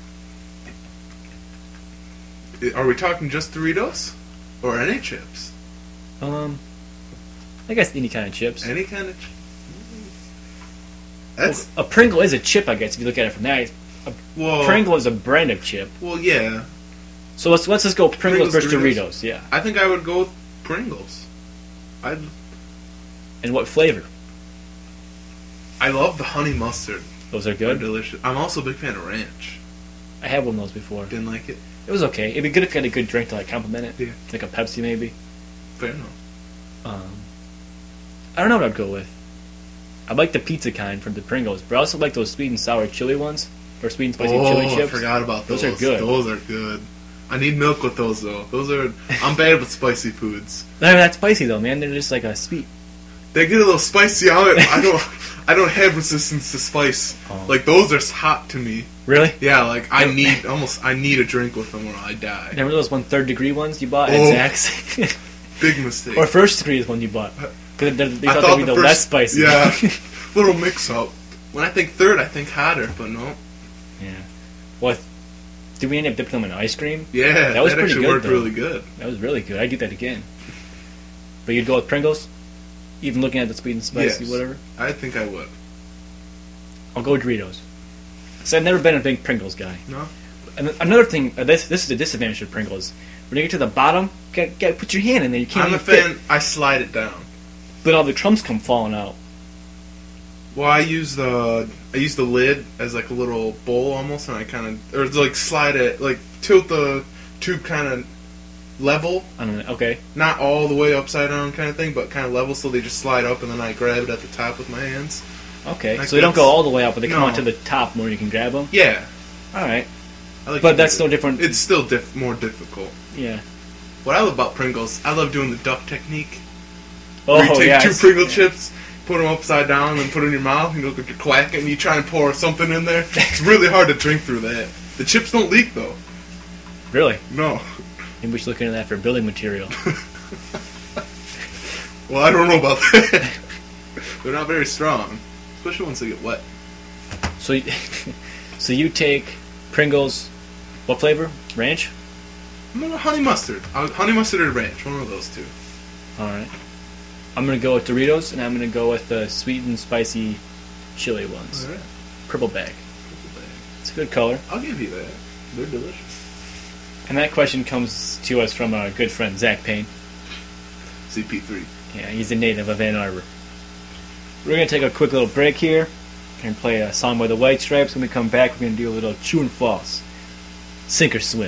[SPEAKER 1] Are we talking just Doritos? Or any chips?
[SPEAKER 2] Um, I guess any kind of chips.
[SPEAKER 1] Any kind of. Ch- That's
[SPEAKER 2] a Pringle is a chip, I guess, if you look at it from that.
[SPEAKER 1] well.
[SPEAKER 2] Pringle is a brand of chip.
[SPEAKER 1] Well, yeah.
[SPEAKER 2] So let's let's just go Pringles,
[SPEAKER 1] Pringles,
[SPEAKER 2] versus Doritos.
[SPEAKER 1] Doritos.
[SPEAKER 2] Yeah.
[SPEAKER 1] I think I would go with Pringles. I
[SPEAKER 2] And what flavor?
[SPEAKER 1] I love the honey mustard.
[SPEAKER 2] Those are
[SPEAKER 1] They're
[SPEAKER 2] good.
[SPEAKER 1] delicious. I'm also a big fan of ranch.
[SPEAKER 2] I had one of those before.
[SPEAKER 1] Didn't like it.
[SPEAKER 2] It was okay. It'd be good if you had a good drink to like complement it.
[SPEAKER 1] Yeah.
[SPEAKER 2] Like a Pepsi maybe.
[SPEAKER 1] Fair enough.
[SPEAKER 2] Um, I don't know what I'd go with. I like the pizza kind from the Pringles, but I also like those sweet and sour chili ones, or sweet and spicy
[SPEAKER 1] oh,
[SPEAKER 2] chili
[SPEAKER 1] I
[SPEAKER 2] chips.
[SPEAKER 1] forgot about those.
[SPEAKER 2] Those are good.
[SPEAKER 1] Those are good. I need milk with those though. Those are. I'm bad with spicy foods.
[SPEAKER 2] They're not that spicy though, man. They're just like a sweet.
[SPEAKER 1] They get a little spicy on it. I don't. I don't have resistance to spice.
[SPEAKER 2] Oh.
[SPEAKER 1] Like those are hot to me.
[SPEAKER 2] Really?
[SPEAKER 1] Yeah, like I need almost. I need a drink with them or I die.
[SPEAKER 2] Remember those one third degree ones you bought
[SPEAKER 1] Oh.
[SPEAKER 2] at Zax's?
[SPEAKER 1] Big mistake.
[SPEAKER 2] Or first degree is one you bought. Because they
[SPEAKER 1] I
[SPEAKER 2] thought
[SPEAKER 1] thought
[SPEAKER 2] they'd be
[SPEAKER 1] the
[SPEAKER 2] the
[SPEAKER 1] first-
[SPEAKER 2] less spicy.
[SPEAKER 1] Yeah, little mix up. When I think third, I think hotter, but no.
[SPEAKER 2] Yeah. What? Did we end up dipping them in ice cream?
[SPEAKER 1] Yeah,
[SPEAKER 2] That was
[SPEAKER 1] that
[SPEAKER 2] pretty
[SPEAKER 1] actually
[SPEAKER 2] good,
[SPEAKER 1] worked
[SPEAKER 2] though.
[SPEAKER 1] really good.
[SPEAKER 2] That was really good. I'd do that again. But you'd go with Pringles? Even looking at the sweet and spicy,
[SPEAKER 1] Yes.
[SPEAKER 2] whatever?
[SPEAKER 1] I think I would.
[SPEAKER 2] I'll go with Doritos. So I've never been a big Pringles guy.
[SPEAKER 1] No.
[SPEAKER 2] And another thing, uh, this this is a disadvantage of Pringles. When you get to the bottom, you gotta, gotta put your hand in there. You can't
[SPEAKER 1] I'm a
[SPEAKER 2] even fit.
[SPEAKER 1] fan. I slide it down.
[SPEAKER 2] But all the crumbs come falling out.
[SPEAKER 1] Well, I use the I use the lid as like a little bowl almost, and I kind of or like slide it, like tilt the tube kind of level,
[SPEAKER 2] I don't know. Okay.
[SPEAKER 1] not all the way upside down kind of thing, but kind of level, so they just slide up, and then I grab it at the top with my hands.
[SPEAKER 2] Okay.
[SPEAKER 1] Like
[SPEAKER 2] so they don't go
[SPEAKER 1] that's-
[SPEAKER 2] all the way out, but they come
[SPEAKER 1] No.
[SPEAKER 2] out to the top where you can grab them?
[SPEAKER 1] Yeah,
[SPEAKER 2] Alright.
[SPEAKER 1] I like
[SPEAKER 2] But
[SPEAKER 1] to
[SPEAKER 2] that's
[SPEAKER 1] do
[SPEAKER 2] no
[SPEAKER 1] it.
[SPEAKER 2] different.
[SPEAKER 1] It's still diff- more difficult.
[SPEAKER 2] Yeah.
[SPEAKER 1] What I love about Pringles, I love doing the duck technique.
[SPEAKER 2] Oh,
[SPEAKER 1] where you take
[SPEAKER 2] yeah.
[SPEAKER 1] two
[SPEAKER 2] it's-
[SPEAKER 1] Pringle chips, put them upside down, and put it in your mouth, and you look like you're quacking, and you try and pour something in there. It's really hard to drink through that. The chips don't leak, though.
[SPEAKER 2] Really?
[SPEAKER 1] No.
[SPEAKER 2] Maybe we should look into that for building material.
[SPEAKER 1] Well, I don't know about that. They're not very strong, especially once they get wet.
[SPEAKER 2] So, you, so you take Pringles, what flavor? Ranch?
[SPEAKER 1] I'm gonna honey mustard. Uh, honey mustard or ranch, one of those two.
[SPEAKER 2] Alright. I'm gonna go with Doritos, and I'm gonna go with the sweet and spicy chili ones.
[SPEAKER 1] All right.
[SPEAKER 2] Purple bag. It's a good color.
[SPEAKER 1] I'll give you that. They're delicious.
[SPEAKER 2] And that question comes to us from our good friend Zach Payne.
[SPEAKER 1] C P three.
[SPEAKER 2] Yeah, he's a native of Ann Arbor. We're gonna take a quick little break here and play a song by the White Stripes. When we come back, we're gonna do a little true and false. Sink or swim.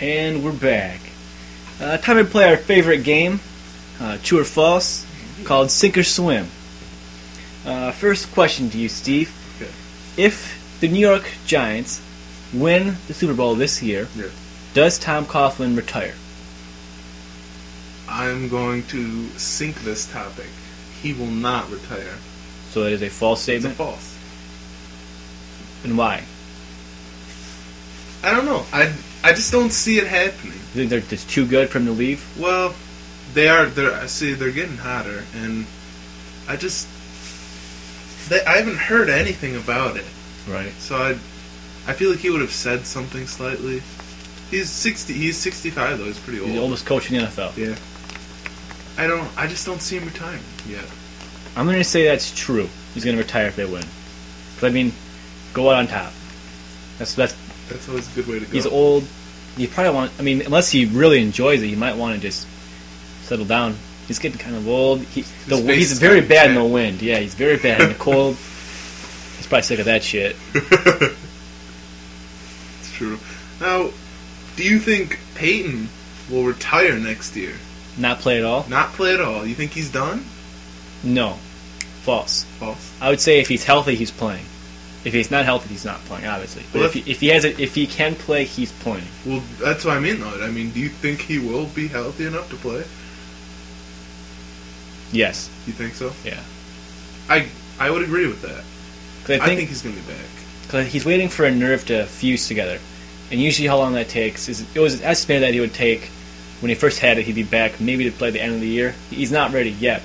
[SPEAKER 2] And we're back. Uh, time to play our favorite game, uh, True or False, called Sink or Swim. Uh, first question to you, Steve.
[SPEAKER 1] Okay.
[SPEAKER 2] If the New York Giants win the Super Bowl this year,
[SPEAKER 1] Yeah.
[SPEAKER 2] does Tom Coughlin retire?
[SPEAKER 1] I'm going to sink this topic. He will not retire.
[SPEAKER 2] So it is a false
[SPEAKER 1] It's a
[SPEAKER 2] statement?
[SPEAKER 1] false.
[SPEAKER 2] And why?
[SPEAKER 1] I don't know. I, I just don't see it happening.
[SPEAKER 2] You think they're just too good for him to leave?
[SPEAKER 1] Well, they are. They're. I see. They're getting hotter, and I just. They, I haven't heard anything about it,
[SPEAKER 2] Right.
[SPEAKER 1] so I. I feel like he would have said something slightly. He's sixty. He's sixty-five though. He's pretty old.
[SPEAKER 2] He's the oldest coach in the N F L.
[SPEAKER 1] Yeah. I don't. I just don't see him retiring yet.
[SPEAKER 2] I'm going to say that's true. He's going to retire if they win. 'Cause, I mean, go out on top. That's that's.
[SPEAKER 1] That's always a good way to go.
[SPEAKER 2] He's old. You probably want. I mean, unless he really enjoys it, you might want to just settle down. He's getting kind of old. He, the,
[SPEAKER 1] face
[SPEAKER 2] he's
[SPEAKER 1] is
[SPEAKER 2] very
[SPEAKER 1] kinda
[SPEAKER 2] bad in the
[SPEAKER 1] bad.
[SPEAKER 2] wind. Yeah, he's very bad in the cold. He's probably sick of that shit.
[SPEAKER 1] It's true. Now, do you think Peyton will retire next year?
[SPEAKER 2] Not play at all?
[SPEAKER 1] Not play at all? You think he's done?
[SPEAKER 2] No. False.
[SPEAKER 1] False.
[SPEAKER 2] I would say if he's healthy, he's playing. If he's not healthy, he's not playing. Obviously, but
[SPEAKER 1] Well,
[SPEAKER 2] if he, if he has a, if he can play, he's playing.
[SPEAKER 1] Well, that's what I mean, though. I mean, do you think he will be healthy enough to play?
[SPEAKER 2] Yes.
[SPEAKER 1] You think so?
[SPEAKER 2] Yeah.
[SPEAKER 1] I I would agree with that.
[SPEAKER 2] 'Cause I
[SPEAKER 1] I
[SPEAKER 2] think,
[SPEAKER 1] think he's going to be back.
[SPEAKER 2] cause he's waiting for a nerve to fuse together, and usually how long that takes is it was estimated that he would take when he first had it. He'd be back maybe to play the end of the year. He's not ready yet.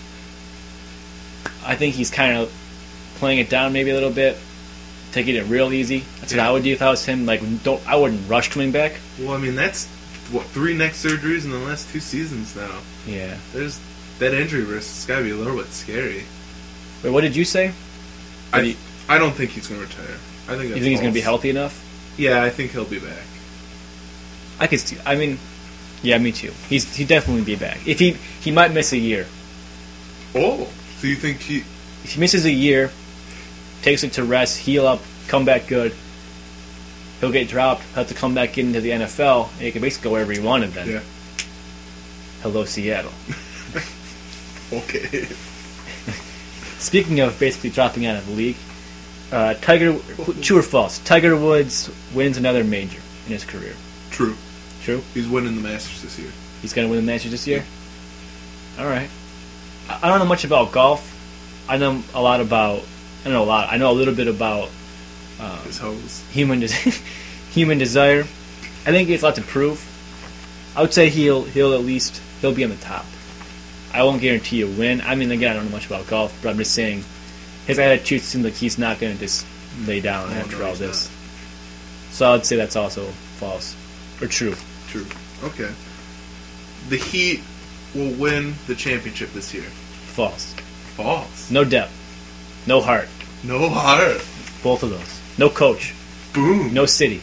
[SPEAKER 2] I think he's kind of playing it down maybe a little bit, taking it real easy. That's what
[SPEAKER 1] Yeah.
[SPEAKER 2] I would do if I was him. Like, don't I wouldn't rush coming back.
[SPEAKER 1] Well, I mean, that's, what, three neck surgeries in the last two seasons now.
[SPEAKER 2] Yeah.
[SPEAKER 1] There's that injury risk. It's got to be a little bit scary.
[SPEAKER 2] Wait, what did you say?
[SPEAKER 1] I,
[SPEAKER 2] Did he-
[SPEAKER 1] I don't think he's going to retire. I think that's
[SPEAKER 2] You think he's going to be
[SPEAKER 1] false.
[SPEAKER 2] healthy enough?
[SPEAKER 1] Yeah, I think he'll be back.
[SPEAKER 2] I could see. I mean, yeah, me too. He's he definitely be back. If he he might miss a year.
[SPEAKER 1] Oh, so you think he?
[SPEAKER 2] If he misses a year, takes it to rest, heal up, come back good, he'll get dropped. He'll have to come back into the N F L, and he can basically go wherever he wanted then.
[SPEAKER 1] Yeah.
[SPEAKER 2] Hello, Seattle.
[SPEAKER 1] Okay.
[SPEAKER 2] Speaking of basically dropping out of the league, uh, Tiger, true or false? Tiger Woods wins another major in his career.
[SPEAKER 1] True.
[SPEAKER 2] True.
[SPEAKER 1] He's winning the Masters this year.
[SPEAKER 2] He's going to win the Masters this year? All right. I I don't know much about golf. I know a lot about... I know a lot. I know a little bit about um,
[SPEAKER 1] His hose.
[SPEAKER 2] human des- human desire. I think he has a lot to prove. I would say he'll he'll at least... He'll be on the top. I won't guarantee a win. I mean, again, I don't know much about golf, but I'm just saying his attitude seems like he's not going to just lay down
[SPEAKER 1] Oh,
[SPEAKER 2] after
[SPEAKER 1] no,
[SPEAKER 2] all
[SPEAKER 1] he's
[SPEAKER 2] this. So I'd say that's also false. Or true.
[SPEAKER 1] True. Okay. The Heat will win the championship this year.
[SPEAKER 2] False.
[SPEAKER 1] False.
[SPEAKER 2] No depth. No heart.
[SPEAKER 1] No heart.
[SPEAKER 2] Both of those. No coach.
[SPEAKER 1] Boom.
[SPEAKER 2] No city.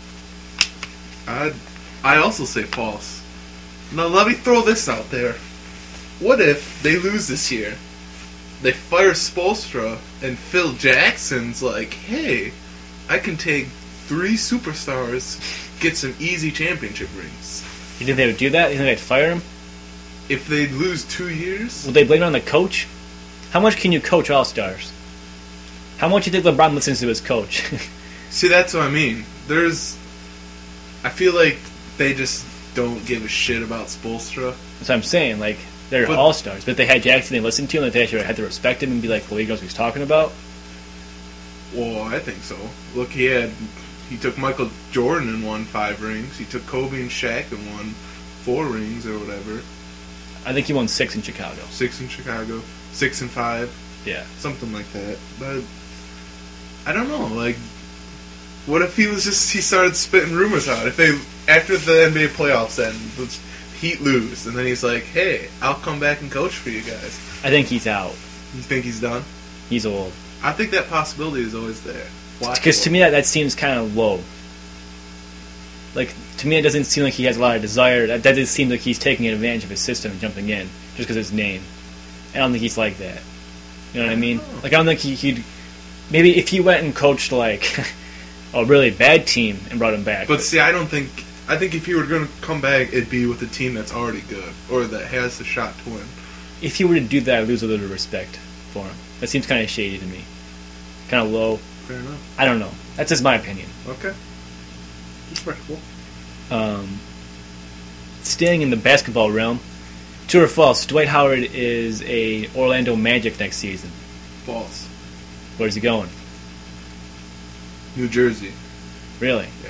[SPEAKER 1] I I also say false. Now let me throw this out there. What if they lose this year? They fire Spoelstra and Phil Jackson's like, hey, I can take three superstars, get some easy championship rings.
[SPEAKER 2] You think they would do that? You think they'd fire him?
[SPEAKER 1] If they lose two years,
[SPEAKER 2] Would they blame it on the coach? How much can you coach all-stars? How much do you think LeBron listens to his coach?
[SPEAKER 1] see, that's what I mean. There's, I feel like they just don't give a shit about Spoelstra.
[SPEAKER 2] That's what I'm saying. Like, they're
[SPEAKER 1] But-
[SPEAKER 2] all-stars. But if they had Jackson, they listened to him, like they actually had to respect him and be like, well, he knows what he's talking about.
[SPEAKER 1] Well, I think so. Look, he had, he took Michael Jordan and won five rings. He took Kobe and Shaq and won four rings or whatever.
[SPEAKER 2] I think he won six in Chicago.
[SPEAKER 1] Six in Chicago, six and five,
[SPEAKER 2] Yeah.
[SPEAKER 1] something like that. But I don't know. Like, what if he was just he started spitting rumors out? If they after the N B A playoffs end, the Heat lose, and then he's like, "Hey, I'll come back and coach for you guys."
[SPEAKER 2] I think he's out.
[SPEAKER 1] You think he's done?
[SPEAKER 2] He's old.
[SPEAKER 1] I think that possibility is always there.
[SPEAKER 2] Because to me, that, that seems kind of low. Like, to me, it doesn't seem like he has a lot of desire. That, that doesn't seem like he's taking advantage of his system and jumping in just because of his name. I don't think he's like that. You know what I mean? Like, I don't think he, he'd... Maybe if he went and coached, like, a really bad team and brought him back.
[SPEAKER 1] But see, I don't think I think if he were going to come back, it'd be with a team that's already good or that has the shot to win.
[SPEAKER 2] If he were to do that, I'd lose a little respect for him. That seems kind of shady to me. Kind of low.
[SPEAKER 1] Fair enough.
[SPEAKER 2] I don't know. That's just my opinion.
[SPEAKER 1] Okay. Respectable.
[SPEAKER 2] Um, staying in the basketball realm, true or false, Dwight Howard is a Orlando Magic next season.
[SPEAKER 1] False.
[SPEAKER 2] Where's he going?
[SPEAKER 1] New Jersey.
[SPEAKER 2] Really?
[SPEAKER 1] Yeah.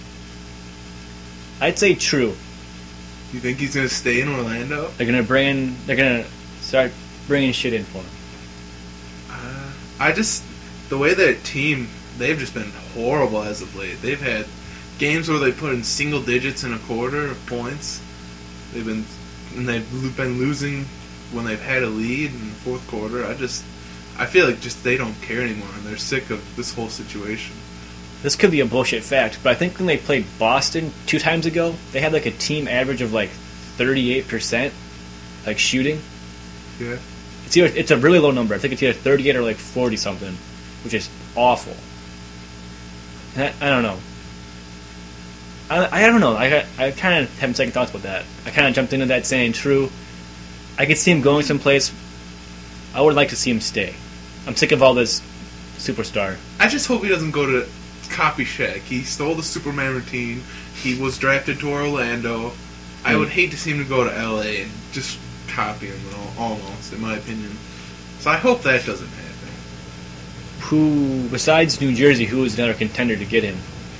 [SPEAKER 2] I'd say true.
[SPEAKER 1] You think he's going to stay in Orlando?
[SPEAKER 2] They're gonna bring in, they're gonna start bringing shit in for him.
[SPEAKER 1] Uh, I just, the way their team, they've just been horrible as of late. They've had games where they put in single digits in a quarter of points. They've been, and they've been losing when they've had a lead in the fourth quarter. I just, I feel like just they don't care anymore, and they're sick of this whole situation.
[SPEAKER 2] This could be a bullshit fact, but I think when they played Boston two times ago, they had like a team average of like thirty-eight percent, like shooting.
[SPEAKER 1] Yeah.
[SPEAKER 2] It's either, it's a really low number. I think it's either thirty-eight or like forty something, which is awful. And I, I don't know. I, I don't know. I got, I kind of having second thoughts about that. I kind of jumped into that saying true. I could see him going someplace. I would like to see him stay. I'm sick of all this superstar.
[SPEAKER 1] I just hope he doesn't go to copy Shaq. He stole the Superman routine. He was drafted to Orlando. I
[SPEAKER 2] Mm.
[SPEAKER 1] would hate to see him to go to L A and just copy him, almost, in my opinion. So I hope that doesn't happen.
[SPEAKER 2] Who, besides New Jersey, who is another contender to get him?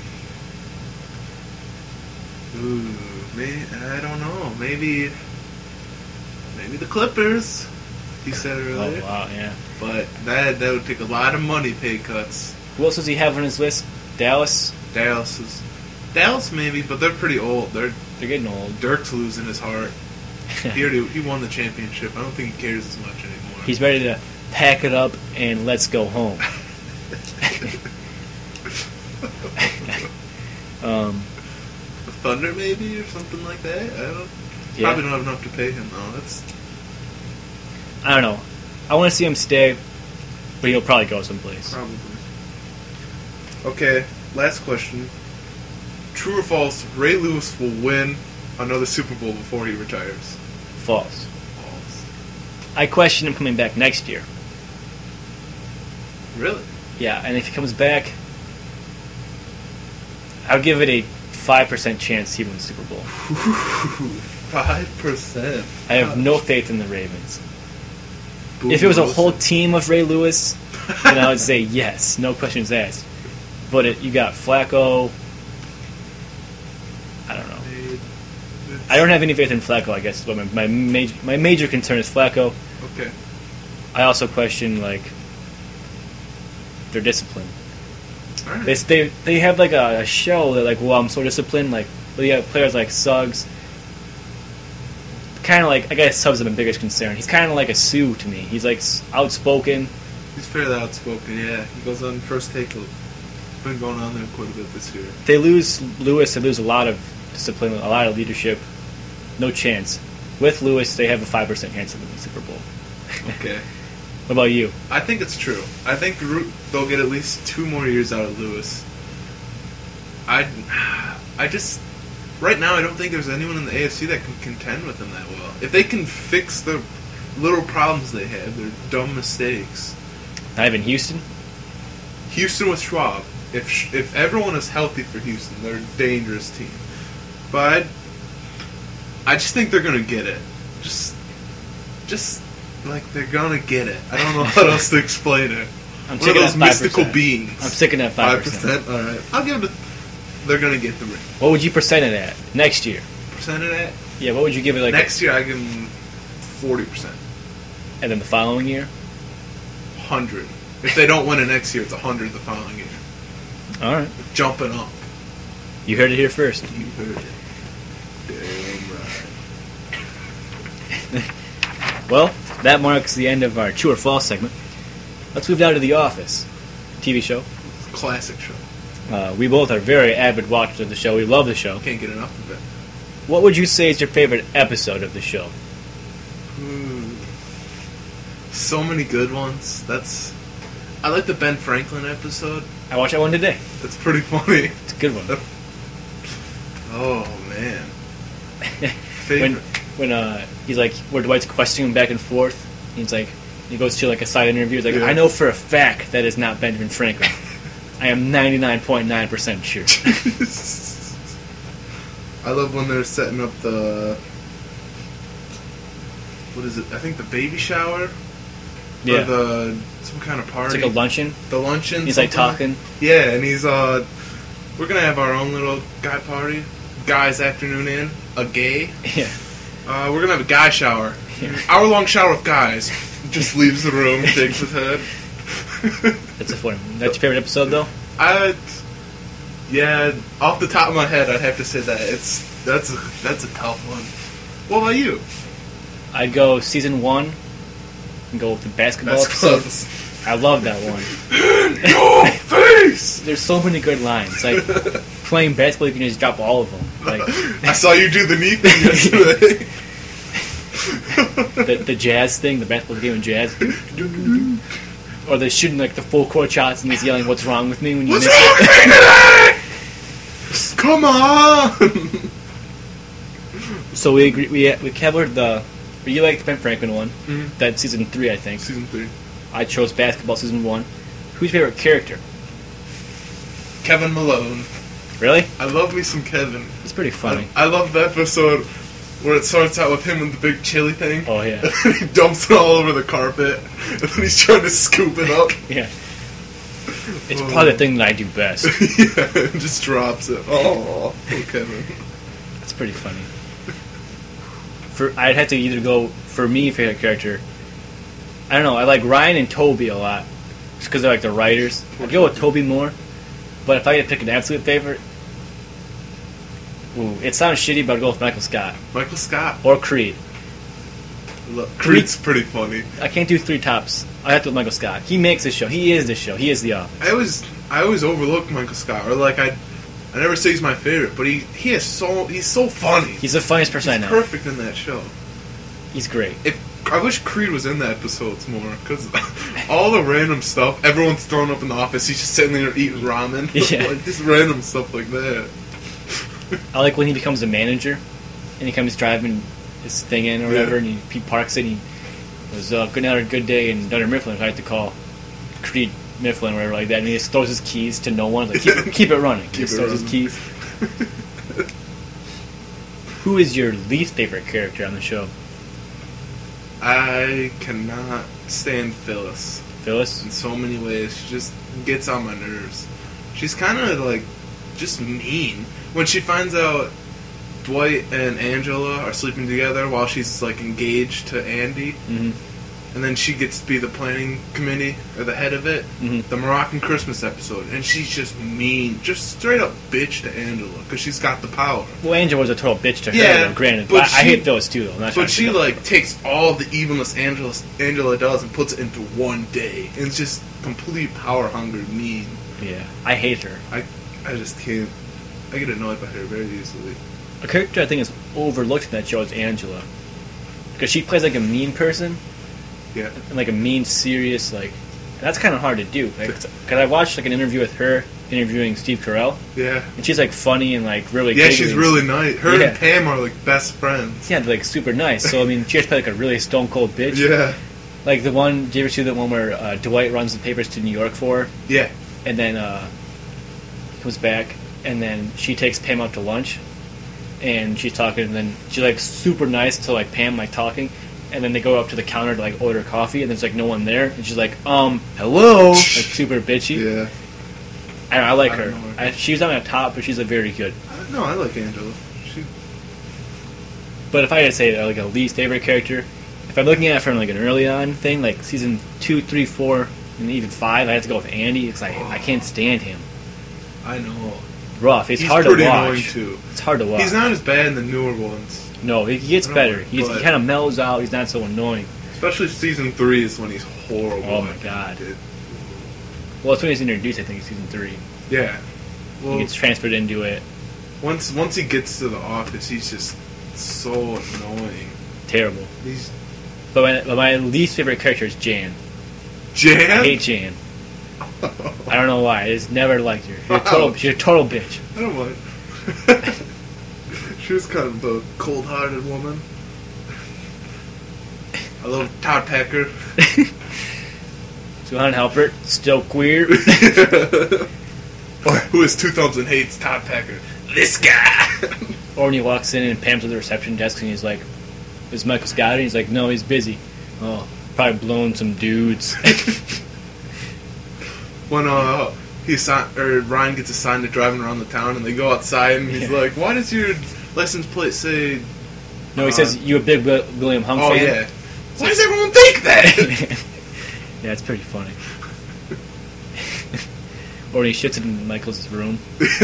[SPEAKER 1] Ooh, may, I don't know. Maybe, maybe the Clippers. He said earlier.
[SPEAKER 2] Oh wow, yeah.
[SPEAKER 1] But that that would take a lot of money pay cuts.
[SPEAKER 2] Who else does he have on his list? Dallas.
[SPEAKER 1] Dallas is Dallas maybe, but they're pretty old. They're
[SPEAKER 2] They're getting old.
[SPEAKER 1] Dirk's losing his heart. He already he won the championship. I don't think he cares as much anymore.
[SPEAKER 2] He's ready to pack it up and let's go home. um,
[SPEAKER 1] The Thunder maybe or something like that. I don't.
[SPEAKER 2] Yeah.
[SPEAKER 1] Probably don't have enough to pay him though. That's
[SPEAKER 2] I don't know. I want to see him stay, but he'll probably go someplace.
[SPEAKER 1] probably. Okay, last question. True or false? Ray Lewis will win another Super Bowl before he retires.
[SPEAKER 2] False.
[SPEAKER 1] False.
[SPEAKER 2] I question him coming back next year.
[SPEAKER 1] Really?
[SPEAKER 2] Yeah, and if he comes back, I'll give it a five percent chance he wins the Super Bowl.
[SPEAKER 1] Five percent.
[SPEAKER 2] I have no faith in the Ravens. If it was a whole team of Ray Lewis, then I would say yes, no questions asked. But it, you got Flacco. I don't know. I don't have any faith in Flacco, I guess. But my my major, my major concern is Flacco.
[SPEAKER 1] Okay.
[SPEAKER 2] I also question like their discipline.
[SPEAKER 1] All right.
[SPEAKER 2] They they they have like a, a show that like, well, I'm so disciplined. Like, well, you have players like Suggs. Kind of like, I guess Suggs is my biggest concern. He's kind of like a Sue to me. He's like s- outspoken.
[SPEAKER 1] He's fairly outspoken. Yeah, he goes on first take. Been going on there quite a bit this year.
[SPEAKER 2] They lose Lewis. They lose a lot of discipline, a lot of leadership. No chance. With Lewis, they have a five percent chance of winning the Super Bowl.
[SPEAKER 1] Okay.
[SPEAKER 2] What about you?
[SPEAKER 1] I think it's true. I think Ru- they'll get at least two more years out of Lewis. I, I just right now I don't think there's anyone in the A F C that can contend with them that well. If they can fix the little problems they have, their dumb mistakes.
[SPEAKER 2] Not even Houston.
[SPEAKER 1] Houston with Schwab. If Sh- if everyone is healthy for Houston, they're a dangerous team. But I, I just think they're gonna get it. Just, just like they're gonna get it. I don't know how else to explain it.
[SPEAKER 2] I'm
[SPEAKER 1] One of
[SPEAKER 2] taking
[SPEAKER 1] those
[SPEAKER 2] that five
[SPEAKER 1] mystical
[SPEAKER 2] percent.
[SPEAKER 1] beings.
[SPEAKER 2] I'm sticking at five
[SPEAKER 1] Five
[SPEAKER 2] percent.
[SPEAKER 1] percent. All right. I'll give it. A, they're gonna get the ring.
[SPEAKER 2] What would you percent it at next year?
[SPEAKER 1] Percent of that.
[SPEAKER 2] Yeah, what would you give it like?
[SPEAKER 1] Next year, I give them forty percent.
[SPEAKER 2] And then the following year?
[SPEAKER 1] Hundred. If they don't win it next year, it's a hundred the following year.
[SPEAKER 2] All right.
[SPEAKER 1] Jumping up.
[SPEAKER 2] You heard it here first.
[SPEAKER 1] You heard it. Damn right.
[SPEAKER 2] Well, that marks the end of our True or False segment. Let's move down to The Office, T V show.
[SPEAKER 1] Classic show.
[SPEAKER 2] Uh, we both are very avid watchers of the show. We love the show.
[SPEAKER 1] Can't get enough of it.
[SPEAKER 2] What would you say is your favorite episode of the show?
[SPEAKER 1] Ooh. So many good ones. That's. I like the Ben Franklin episode.
[SPEAKER 2] I watched that one today.
[SPEAKER 1] That's pretty funny.
[SPEAKER 2] It's a good one.
[SPEAKER 1] Oh man.
[SPEAKER 2] when
[SPEAKER 1] Favorite.
[SPEAKER 2] when uh he's like where Dwight's questioning him back and forth. He's like he goes to like a side interview. He's like,
[SPEAKER 1] Yeah.
[SPEAKER 2] I know for a fact that is not Benjamin Franklin. I am ninety-nine point nine percent sure.
[SPEAKER 1] I love when they're setting up the. What is it? I think the baby shower.
[SPEAKER 2] Yeah.
[SPEAKER 1] Or the some kind of party.
[SPEAKER 2] It's like a luncheon.
[SPEAKER 1] The luncheon.
[SPEAKER 2] He's like
[SPEAKER 1] something.
[SPEAKER 2] talking.
[SPEAKER 1] Yeah, and he's uh, we're gonna have our own little guy party, guys afternoon in a gay.
[SPEAKER 2] Yeah.
[SPEAKER 1] Uh, we're gonna have a guy shower,
[SPEAKER 2] Yeah.
[SPEAKER 1] hour long shower with guys. Just leaves the room, shakes his head.
[SPEAKER 2] That's a fun. That's your favorite episode though?
[SPEAKER 1] I, yeah, off the top of my head, I'd have to say that it's that's a, that's a tough one. What about you?
[SPEAKER 2] I'd go season one and go with the basketball
[SPEAKER 1] That's
[SPEAKER 2] episode.
[SPEAKER 1] close.
[SPEAKER 2] I love that one.
[SPEAKER 1] In your face!
[SPEAKER 2] There's so many good lines. Like playing basketball, you can just drop all of them. Like
[SPEAKER 1] I saw you do the knee thing yesterday.
[SPEAKER 2] the the jazz thing, the basketball game in jazz. Or they're shooting like the full court shots and he's yelling, "What's wrong with me?" when you
[SPEAKER 1] What's
[SPEAKER 2] miss
[SPEAKER 1] wrong
[SPEAKER 2] it.
[SPEAKER 1] with me today? Come on!
[SPEAKER 2] So we agree. We we covered the. You liked the Ben Franklin one.
[SPEAKER 1] Mhm.
[SPEAKER 2] That's season three, I think.
[SPEAKER 1] Season three.
[SPEAKER 2] I chose basketball season one. Who's your favorite character?
[SPEAKER 1] Kevin Malone.
[SPEAKER 2] Really?
[SPEAKER 1] I love me some Kevin.
[SPEAKER 2] It's pretty funny.
[SPEAKER 1] I, I love the episode where it starts out with him with the big chili thing.
[SPEAKER 2] Oh yeah.
[SPEAKER 1] And he dumps it all over the carpet, and then he's trying to scoop it up.
[SPEAKER 2] Yeah. It's
[SPEAKER 1] Oh.
[SPEAKER 2] probably the thing that I do best.
[SPEAKER 1] Yeah, and just drops it. Oh, poor Kevin.
[SPEAKER 2] It's pretty funny. For I'd have to either go for me favorite character. I don't know. I like Ryan and Toby a lot, just because they're like the writers. I'd go with Toby more. But if I had to pick an absolute favorite, ooh, it sounds shitty, but I'd go with Michael Scott
[SPEAKER 1] Michael Scott.
[SPEAKER 2] or Creed.
[SPEAKER 1] Look, Creed's pretty funny.
[SPEAKER 2] I can't do three tops. I have to with Michael Scott. He makes the show. He is the show. He is the Office.
[SPEAKER 1] I always, I always overlook Michael Scott, or like I, I never say he's my favorite, but he, he is so, he's so funny.
[SPEAKER 2] He's the funniest person I
[SPEAKER 1] He's
[SPEAKER 2] know.
[SPEAKER 1] perfect in that show.
[SPEAKER 2] He's great.
[SPEAKER 1] If I wish Creed was in the episodes more, because all the random stuff, everyone's thrown up in the office. He's just sitting there eating ramen,
[SPEAKER 2] Yeah.
[SPEAKER 1] like just random stuff like that.
[SPEAKER 2] I like when he becomes a manager, and he comes driving his thing in or whatever,
[SPEAKER 1] Yeah.
[SPEAKER 2] and he, he parks it, and he goes, uh, good night or good day, and Dunder Mifflin, I have to call Creed Mifflin or whatever like that, and he just throws his keys to no one, like, keep, it, keep it running. He
[SPEAKER 1] Keep
[SPEAKER 2] just
[SPEAKER 1] it
[SPEAKER 2] throws his
[SPEAKER 1] running.
[SPEAKER 2] keys. Who is your least favorite character on the show?
[SPEAKER 1] I cannot stand Phyllis
[SPEAKER 2] Phyllis?
[SPEAKER 1] in so many ways. She just gets on my nerves. She's kind of like just mean when she finds out Dwight and Angela are sleeping together while she's like engaged to Andy,
[SPEAKER 2] Mm-hmm.
[SPEAKER 1] and then she gets to be the planning committee or the head of it.
[SPEAKER 2] Mhm.
[SPEAKER 1] The Moroccan Christmas episode, and she's just mean, just straight up bitch to Angela because she's got the power.
[SPEAKER 2] Well, Angel was a total bitch to her,
[SPEAKER 1] Yeah,
[SPEAKER 2] though, granted.
[SPEAKER 1] but
[SPEAKER 2] But I
[SPEAKER 1] she-
[SPEAKER 2] hate Phyllis, too, though. I'm not trying
[SPEAKER 1] But
[SPEAKER 2] to
[SPEAKER 1] she
[SPEAKER 2] pick up-
[SPEAKER 1] like takes all the evilness Angela Angela does and puts it into one day, and it's just complete power hunger, mean.
[SPEAKER 2] Yeah, I hate her.
[SPEAKER 1] I I just can't. I get annoyed by her very easily.
[SPEAKER 2] A character I think is overlooked in that show is Angela. Because she plays like a mean person,
[SPEAKER 1] Yeah.
[SPEAKER 2] and like a mean, serious, like... And that's kind of hard to do. Because I watched like an interview with her interviewing Steve Carell,
[SPEAKER 1] Yeah.
[SPEAKER 2] and she's like funny and like really
[SPEAKER 1] Yeah,
[SPEAKER 2] giggly
[SPEAKER 1] she's
[SPEAKER 2] and-
[SPEAKER 1] really nice. Her
[SPEAKER 2] Yeah.
[SPEAKER 1] and Pam are like best friends.
[SPEAKER 2] Yeah, they're, like super nice. So I mean, she just played like a really stone cold bitch.
[SPEAKER 1] Yeah.
[SPEAKER 2] Like the one, did you ever see the one where uh, Dwight runs the papers to New York for her,
[SPEAKER 1] Yeah.
[SPEAKER 2] and then uh, he comes back, and then she takes Pam out to lunch, and she's talking, and then she's like super nice to like Pam, like talking, and then they go up to the counter to like order coffee, and there's like no one there, and she's like, um, hello, like super bitchy.
[SPEAKER 1] Yeah.
[SPEAKER 2] I, don't know, I like
[SPEAKER 1] I
[SPEAKER 2] her.
[SPEAKER 1] don't know her.
[SPEAKER 2] I, she's not my top, but she's a very good.
[SPEAKER 1] I, no, I like Angela. She.
[SPEAKER 2] But if I had to say uh, like a least favorite character, if I'm looking at it from like an early on thing, like season two, three, four, and even five, I have to go with Andy because I I can't stand him.
[SPEAKER 1] I know.
[SPEAKER 2] Rough. It's
[SPEAKER 1] He's
[SPEAKER 2] hard to
[SPEAKER 1] pretty annoying
[SPEAKER 2] watch.
[SPEAKER 1] too.
[SPEAKER 2] It's hard to watch.
[SPEAKER 1] He's not as bad in the newer ones.
[SPEAKER 2] No, he he gets
[SPEAKER 1] I know,
[SPEAKER 2] better. He's, he
[SPEAKER 1] but-
[SPEAKER 2] kind of mellows out. He's not so annoying.
[SPEAKER 1] Especially season three is when he's horrible.
[SPEAKER 2] Oh my God.
[SPEAKER 1] It-
[SPEAKER 2] Well, it's when he's introduced. I think in season three.
[SPEAKER 1] Yeah. Well,
[SPEAKER 2] He gets transferred into it.
[SPEAKER 1] once once he gets to the office, he's just so annoying.
[SPEAKER 2] Terrible.
[SPEAKER 1] He's
[SPEAKER 2] But my, but my least favorite character is Jan.
[SPEAKER 1] Jan.
[SPEAKER 2] I hate Jan. I don't know why. I just never liked her. She's a total,
[SPEAKER 1] Wow.
[SPEAKER 2] she's a total bitch.
[SPEAKER 1] I don't mind. She was kind of a cold-hearted woman. I love Todd Packer.
[SPEAKER 2] Johan Halpert, still queer.
[SPEAKER 1] Or who is two thumbs and hates Todd Packer? This guy.
[SPEAKER 2] Or when he walks in and Pam's at the reception desk and he's like, "Is Michael Scott?" And he's like, "No, he's busy." Oh, probably blowing some dudes.
[SPEAKER 1] When uh, he signed, or Ryan gets assigned to driving around the town, and they go outside, and he's
[SPEAKER 2] Yeah.
[SPEAKER 1] like, "Why does your license plate say?"
[SPEAKER 2] No, he
[SPEAKER 1] uh,
[SPEAKER 2] says, "You a big Wi- William Hung
[SPEAKER 1] Oh
[SPEAKER 2] fan?"
[SPEAKER 1] yeah. Why does everyone think that?
[SPEAKER 2] Yeah, it's pretty funny. Or when he shits in Michael's room.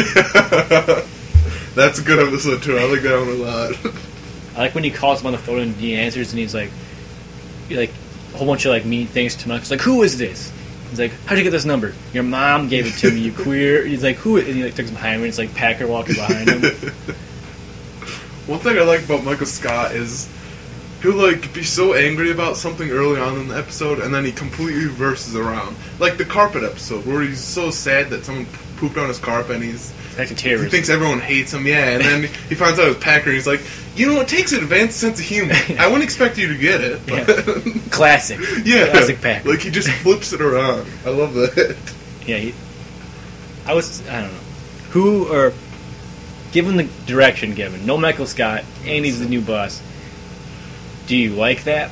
[SPEAKER 1] That's a good episode too. I like that one a lot.
[SPEAKER 2] I like when he calls him on the phone and he answers and he's like, he like a whole bunch of like mean things to Michael. He's like, "Who is this?" He's like, "How'd you get this number?" "Your mom gave it to me, you queer." He's like, "Who?" And he like takes him behind him and it's like Packer walking behind him.
[SPEAKER 1] One thing I like about Michael Scott is he'll like be so angry about something early on in the episode, and then he completely reverses around. Like the carpet episode, where he's so sad that someone pooped on his carpet, and he's
[SPEAKER 2] Back to
[SPEAKER 1] he
[SPEAKER 2] terrorism.
[SPEAKER 1] thinks everyone hates him. Yeah, and then he finds out it's Packer, and he's like, "You know, it takes an advanced sense of humor. I wouldn't expect you to get it." But
[SPEAKER 2] Classic.
[SPEAKER 1] yeah,
[SPEAKER 2] Classic Packer.
[SPEAKER 1] like he just flips it around. I love that.
[SPEAKER 2] Yeah, he, I was, I don't know. Who, or, given the direction given, no Michael Scott, and he's the new boss, do you like that?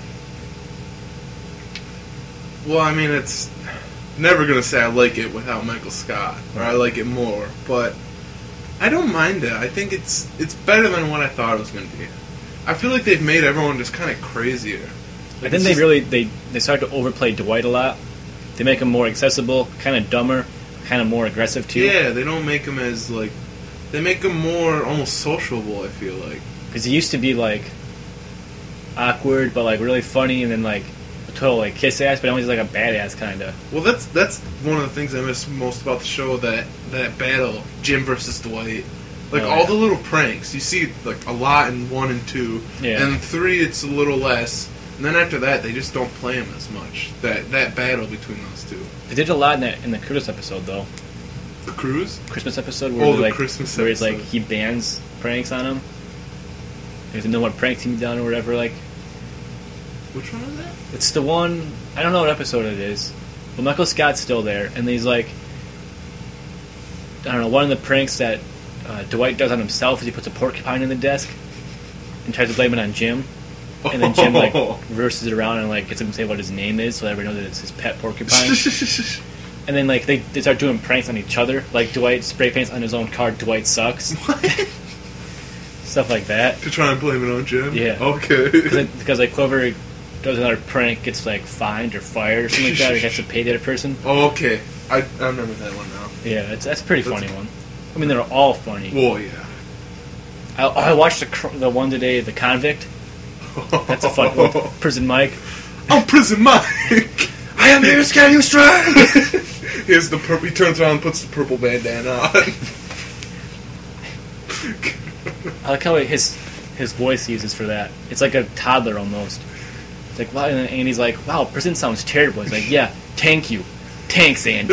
[SPEAKER 1] Well, I mean, it's never gonna say I like it without Michael Scott, or I like it more, but I don't mind it. I think it's it's better than what I thought it was gonna be. I feel like they've made everyone just kind of crazier.
[SPEAKER 2] I
[SPEAKER 1] Like,
[SPEAKER 2] think
[SPEAKER 1] it's
[SPEAKER 2] they
[SPEAKER 1] just-
[SPEAKER 2] really, they, they started to overplay Dwight a lot. They make him more accessible, kind of dumber, kind of more aggressive too.
[SPEAKER 1] Yeah, they don't make him as like they make him more almost sociable. I feel like.
[SPEAKER 2] Because he used to be like awkward, but like really funny, and then like a total like kiss ass, but now he's like a badass kind of.
[SPEAKER 1] Well, that's that's one of the things I miss most about the show. That that battle, Jim versus Dwight. Like
[SPEAKER 2] Oh,
[SPEAKER 1] all
[SPEAKER 2] yeah.
[SPEAKER 1] the little pranks, you see like a lot in one and two,
[SPEAKER 2] Yeah.
[SPEAKER 1] and three it's a little less. And then after that, they just don't play him as much. That that battle between those two.
[SPEAKER 2] They did a lot in that in the Christmas episode though.
[SPEAKER 1] The cruise.
[SPEAKER 2] Christmas episode where
[SPEAKER 1] Oh,
[SPEAKER 2] they,
[SPEAKER 1] the
[SPEAKER 2] like
[SPEAKER 1] Christmas
[SPEAKER 2] where it's like
[SPEAKER 1] episode.
[SPEAKER 2] he bans pranks on him. There's no one pranks him down or whatever. Like
[SPEAKER 1] Which one is that?
[SPEAKER 2] it's the one I don't know what episode it is, but Michael Scott's still there, and he's like I don't know one of the pranks that uh, Dwight does on himself is he puts a porcupine in the desk and tries to blame it on Jim. And then Jim like reverses it around and like gets him to say what his name is, so everybody knows that it's his pet porcupine. And then like they, they start doing pranks on each other. Like Dwight spray paints on his own car. Dwight sucks. Stuff like that.
[SPEAKER 1] To try and blame it on Jim.
[SPEAKER 2] Yeah.
[SPEAKER 1] Okay.
[SPEAKER 2] Because like Clover does another prank, gets like fined or fired or something like that, or has to pay the other person.
[SPEAKER 1] Oh, okay. I I remember that one now.
[SPEAKER 2] Yeah, it's that's a pretty
[SPEAKER 1] That's-
[SPEAKER 2] funny one. I mean, they're all funny.
[SPEAKER 1] Well, yeah.
[SPEAKER 2] I, I watched the cr- the one today, The Convict. That's a fun one. Prison Mike.
[SPEAKER 1] I'm Prison Mike.
[SPEAKER 2] I am here to scare you straight.
[SPEAKER 1] He has the purple. He turns around and puts the purple bandana on.
[SPEAKER 2] I like how his his voice he uses for that. It's like a toddler almost. It's like wow, and Andy's like, "Wow, prison sounds terrible." He's like, "Yeah, thank you, thanks, Andy."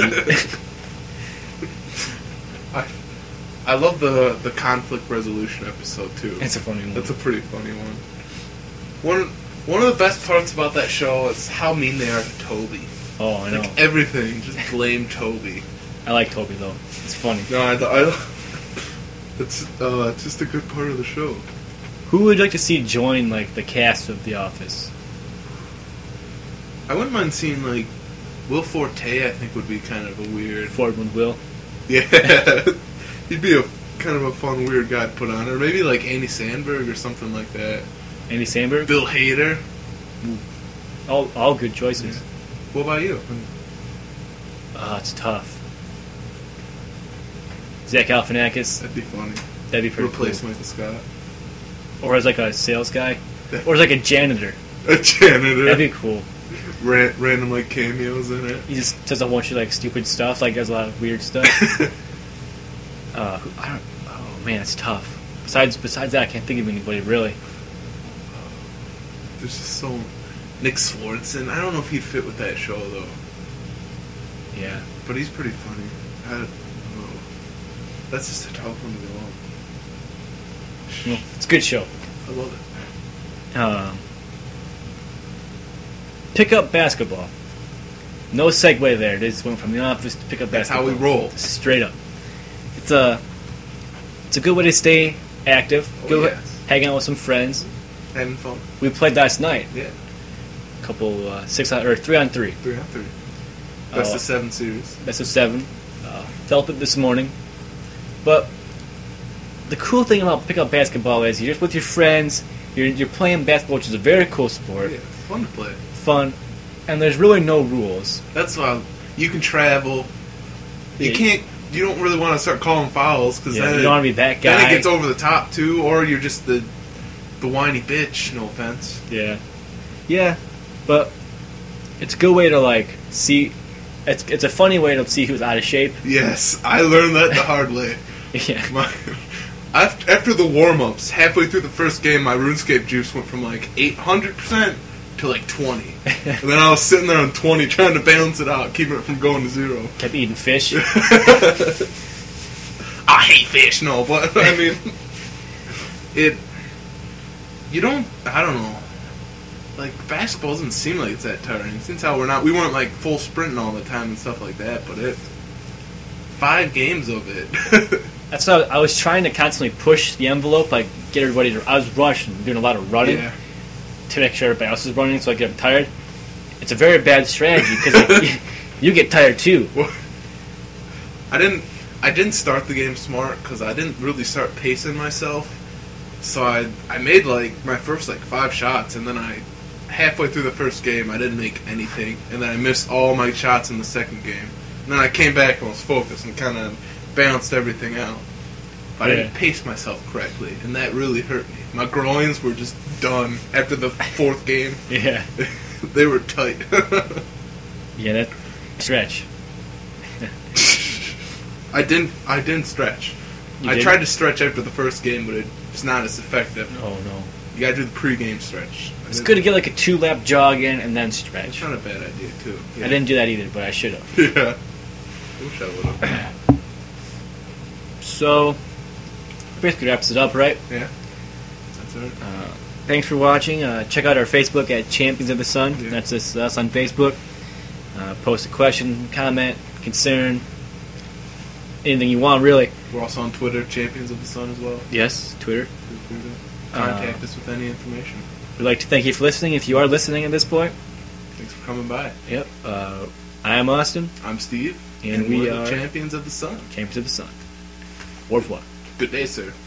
[SPEAKER 1] I I love the the conflict resolution episode too.
[SPEAKER 2] It's a funny one.
[SPEAKER 1] That's a pretty funny one. One one of the best parts about that show is how mean they are to Toby.
[SPEAKER 2] Oh, I know.
[SPEAKER 1] Like everything, just blame Toby.
[SPEAKER 2] I like Toby though. It's funny.
[SPEAKER 1] No, I, I it's uh, it's just a good part of the show.
[SPEAKER 2] Who would you like to see join like the cast of The Office?
[SPEAKER 1] I wouldn't mind seeing like Will Forte. I think would be kind of a weird.
[SPEAKER 2] Ford with Will.
[SPEAKER 1] Yeah, he'd be a kind of a fun weird guy to put on, or maybe like Andy Sandberg or something like that.
[SPEAKER 2] Andy Samberg.
[SPEAKER 1] Bill Hader.
[SPEAKER 2] All all good choices.
[SPEAKER 1] What about you?
[SPEAKER 2] Oh, it's tough. Zach Galifianakis.
[SPEAKER 1] That'd be funny.
[SPEAKER 2] That'd be pretty
[SPEAKER 1] Replace
[SPEAKER 2] cool.
[SPEAKER 1] Michael Scott.
[SPEAKER 2] Or as like a sales guy. Or as like a janitor.
[SPEAKER 1] A janitor.
[SPEAKER 2] That'd be cool.
[SPEAKER 1] Ran- random like cameos in it.
[SPEAKER 2] He just does a bunch of like stupid stuff, like does a lot of weird stuff. uh, who- I don't. Oh man, it's tough. Besides, besides that, I can't think of anybody really.
[SPEAKER 1] There's just so Nick Swartzen. I don't know if he'd fit with that show though,
[SPEAKER 2] Yeah.
[SPEAKER 1] but he's pretty funny. I don't know. That's just a tough one to go on.
[SPEAKER 2] Well, it's a good show.
[SPEAKER 1] I love it.
[SPEAKER 2] Um, pick up basketball. No segue there. They just went from the office to pick up
[SPEAKER 1] That's
[SPEAKER 2] basketball.
[SPEAKER 1] how we roll.
[SPEAKER 2] Straight up. It's a it's a good way to stay active.
[SPEAKER 1] Oh,
[SPEAKER 2] Good way-
[SPEAKER 1] yes.
[SPEAKER 2] hanging out with some friends.
[SPEAKER 1] Having fun.
[SPEAKER 2] We played last night.
[SPEAKER 1] Yeah.
[SPEAKER 2] A couple uh, six on, or three on three.
[SPEAKER 1] Three on three. Best
[SPEAKER 2] Uh,
[SPEAKER 1] of seven series.
[SPEAKER 2] Best of seven. Uh, felt it this morning. But the cool thing about pick up basketball is you're just with your friends. You're you're playing basketball, which is a very cool sport.
[SPEAKER 1] Yeah, fun to play.
[SPEAKER 2] Fun, and there's really no rules.
[SPEAKER 1] That's why you can travel. You
[SPEAKER 2] Yeah.
[SPEAKER 1] can't. You don't really want to start calling fouls because
[SPEAKER 2] Yeah,
[SPEAKER 1] then
[SPEAKER 2] you
[SPEAKER 1] it,
[SPEAKER 2] don't want to be that guy.
[SPEAKER 1] then it gets over the top too, or you're just the the whiny bitch. No offense.
[SPEAKER 2] Yeah, yeah, but it's a good way to like see. It's it's a funny way to see who's out of shape.
[SPEAKER 1] Yes, I learned that the hard way.
[SPEAKER 2] Yeah,
[SPEAKER 1] My, after, after the warm ups, halfway through the first game, my RuneScape juice went from like eight hundred percent to like twenty, and then I was sitting there on twenty trying to balance it out, keeping it from going to zero.
[SPEAKER 2] kept eating fish.
[SPEAKER 1] I hate fish, no, but I mean, it. You don't. I don't know. Like basketball doesn't seem like it's that tiring. Since how we're not, we weren't like full sprinting all the time and stuff like that. But it, five games of it.
[SPEAKER 2] That's why I was trying to constantly push the envelope, like get everybody to. I was rushing, doing a lot of running
[SPEAKER 1] Yeah.
[SPEAKER 2] to make sure everybody else is running, so I get tired. It's a very bad strategy because like, you, you get tired too.
[SPEAKER 1] Well, I didn't. I didn't start the game smart because I didn't really start pacing myself. So I I made like my first like five shots, and then I halfway through the first game I didn't make anything, and then I missed all my shots in the second game. And then I came back and was focused and kind of balanced everything out. But I
[SPEAKER 2] Yeah.
[SPEAKER 1] didn't pace myself correctly, and that really hurt me. My groins were just done after the fourth game.
[SPEAKER 2] Yeah,
[SPEAKER 1] They were tight.
[SPEAKER 2] yeah, that stretch.
[SPEAKER 1] I didn't. I didn't stretch.
[SPEAKER 2] You
[SPEAKER 1] I
[SPEAKER 2] didn't?
[SPEAKER 1] tried to stretch after the first game, but it's not as effective.
[SPEAKER 2] Oh no,
[SPEAKER 1] You gotta do the pre-game stretch.
[SPEAKER 2] it's good to get like a two lap jog in and then
[SPEAKER 1] It's
[SPEAKER 2] stretch.
[SPEAKER 1] not a bad idea too.
[SPEAKER 2] I didn't do that either, but I should have.
[SPEAKER 1] Yeah. I wish I would have.
[SPEAKER 2] So, basically wraps it up, right?
[SPEAKER 1] Yeah. That's right.
[SPEAKER 2] Uh, thanks for watching. Uh, check out our Facebook at Champions of the Sun.
[SPEAKER 1] Yeah.
[SPEAKER 2] That's us, us on Facebook. Uh, post a question, comment, concern, anything you want, really.
[SPEAKER 1] We're also on Twitter, Champions of the Sun as well.
[SPEAKER 2] Yes, Twitter.
[SPEAKER 1] Feel free to contact us with any information.
[SPEAKER 2] We'd like to thank you for listening. If you are listening at this point,
[SPEAKER 1] Thanks for coming by.
[SPEAKER 2] yep. Uh, I am Austin,
[SPEAKER 1] I'm Steve,
[SPEAKER 2] and, we
[SPEAKER 1] we're
[SPEAKER 2] are
[SPEAKER 1] the Champions of the Sun.
[SPEAKER 2] Champions of the Sun. Au revoir.
[SPEAKER 1] Good day, sir.